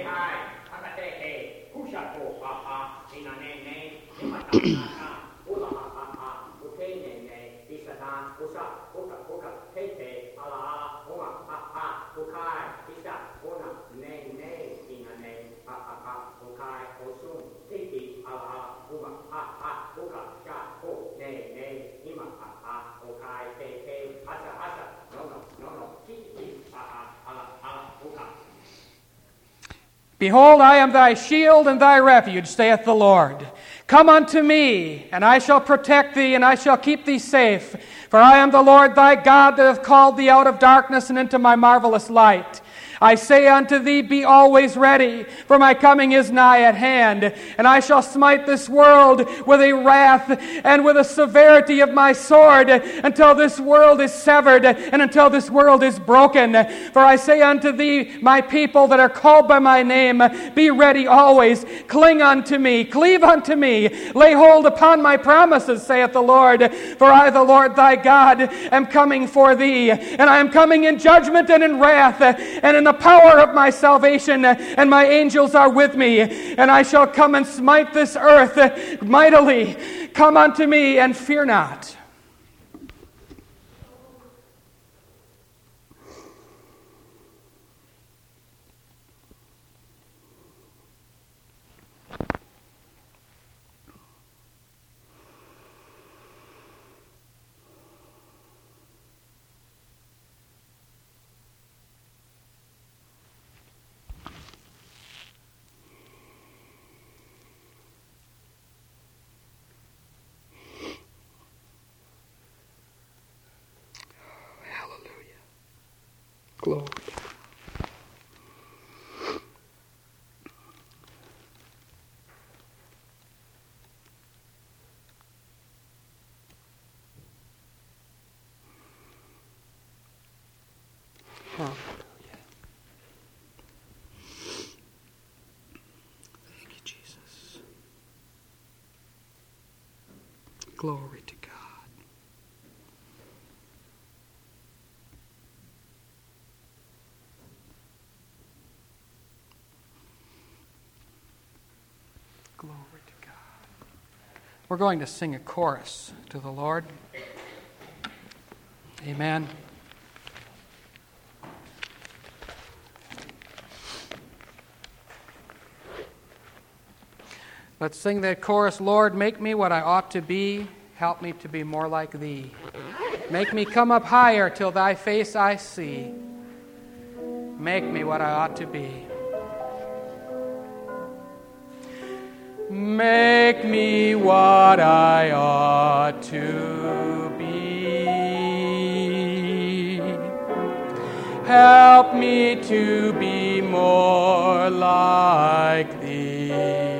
Behold, I am thy shield and thy refuge, saith the Lord. Come unto me, and I shall protect thee, and I shall keep thee safe. For I am the Lord thy God that hath called thee out of darkness and into my marvelous light. I say unto thee, be always ready, for my coming is nigh at hand. And I shall smite this world with a wrath and with a severity of my sword, until this world is severed and until this world is broken. For I say unto thee, my people that are called by my name, be ready always. Cling unto me, cleave unto me, lay hold upon my promises, saith the Lord. For I, the Lord thy God, am coming for thee, and I am coming in judgment and in wrath, and in the power of my salvation, and my angels are with me, and I shall come and smite this earth mightily. Come unto me and fear not. Glory. Hallelujah. Thank you, Jesus. Glory to God. Glory to God. We're going to sing a chorus to the Lord. Amen. Let's sing that chorus. Lord, make me what I ought to be. Help me to be more like Thee. Make me come up higher till Thy face I see. Make me what I ought to be. Make me what I ought to be. Help me to be more like Thee.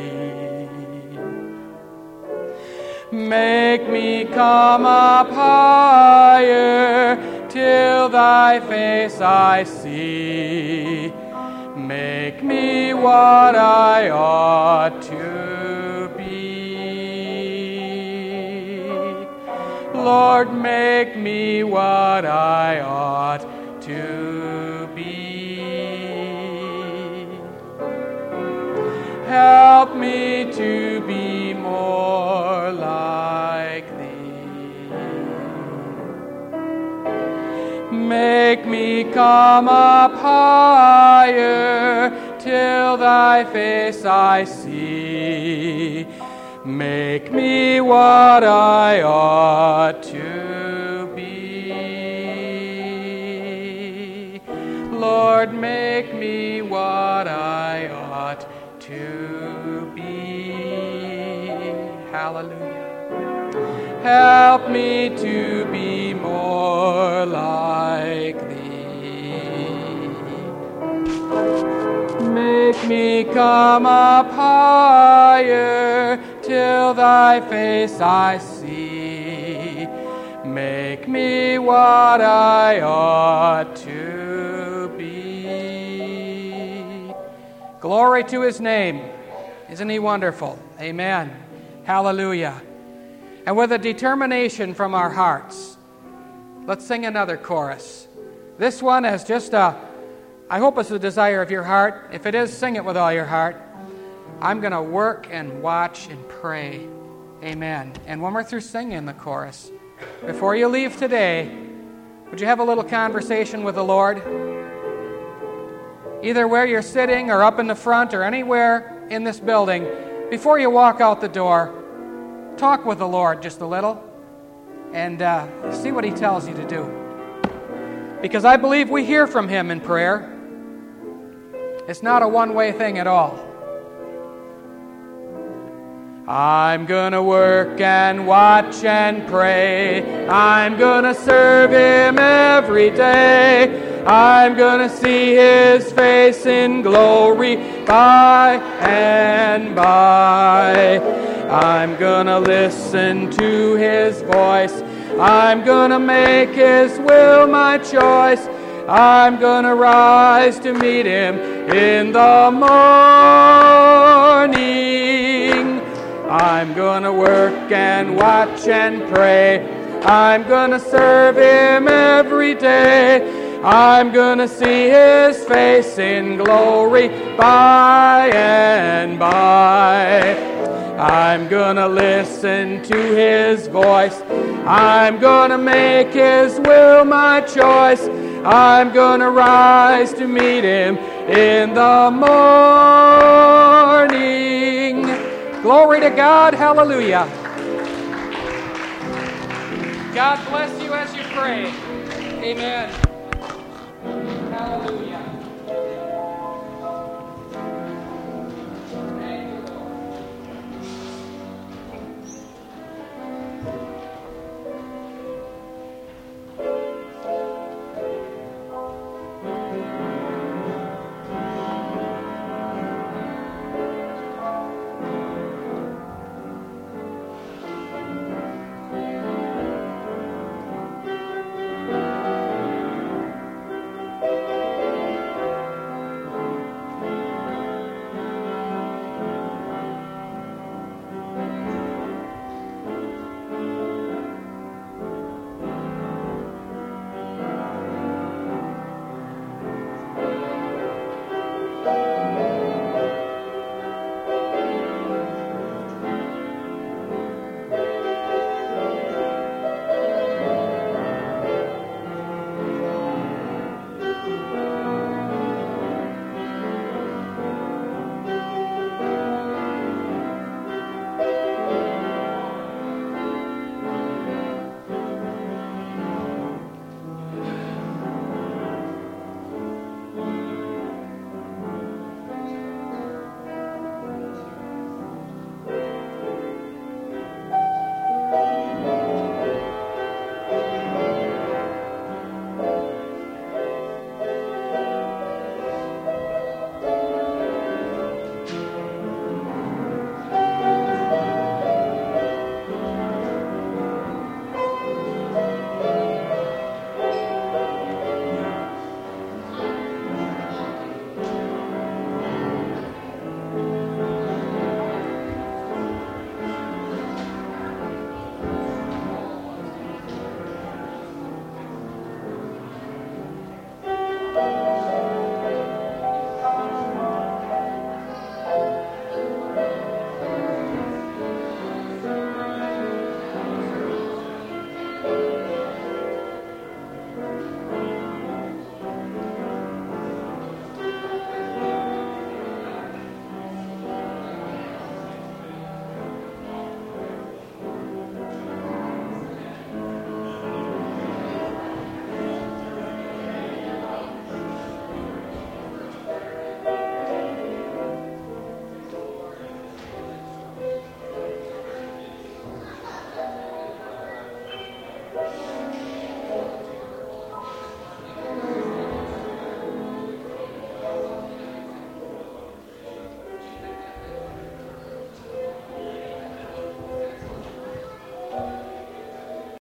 Make me come up higher till Thy face I see. Make me what I ought to be. Lord, make me what I ought to be. Help me to be more like Thee. Make me come up higher till Thy face I see. Make me what I ought to be. Lord, make me what I ought to be. Hallelujah. Help me to be more like Thee. Make me come up higher till Thy face I see. Make me what I ought to be. Glory to His name. Isn't He wonderful? Amen. Hallelujah. And with a determination from our hearts, let's sing another chorus. This one is just a, I hope it's the desire of your heart. If it is, sing it with all your heart. I'm going to work and watch and pray. Amen. And when we're through singing the chorus, before you leave today, would you have a little conversation with the Lord? Either where you're sitting or up in the front or anywhere in this building, before you walk out the door, talk with the Lord just a little and uh, see what He tells you to do. Because I believe we hear from Him in prayer. It's not a one-way thing at all. I'm gonna work and watch and pray. I'm gonna serve Him every day. I'm gonna see His face in glory by and by. I'm gonna listen to His voice. I'm gonna make His will my choice. I'm gonna rise to meet Him in the morning. I'm gonna work and watch and pray. I'm gonna serve Him every day. I'm gonna see His face in glory by and by. I'm gonna listen to His voice. I'm gonna make His will my choice. I'm gonna rise to meet Him in the morning. Glory to God. Hallelujah. God bless you as you pray. Amen. Hallelujah.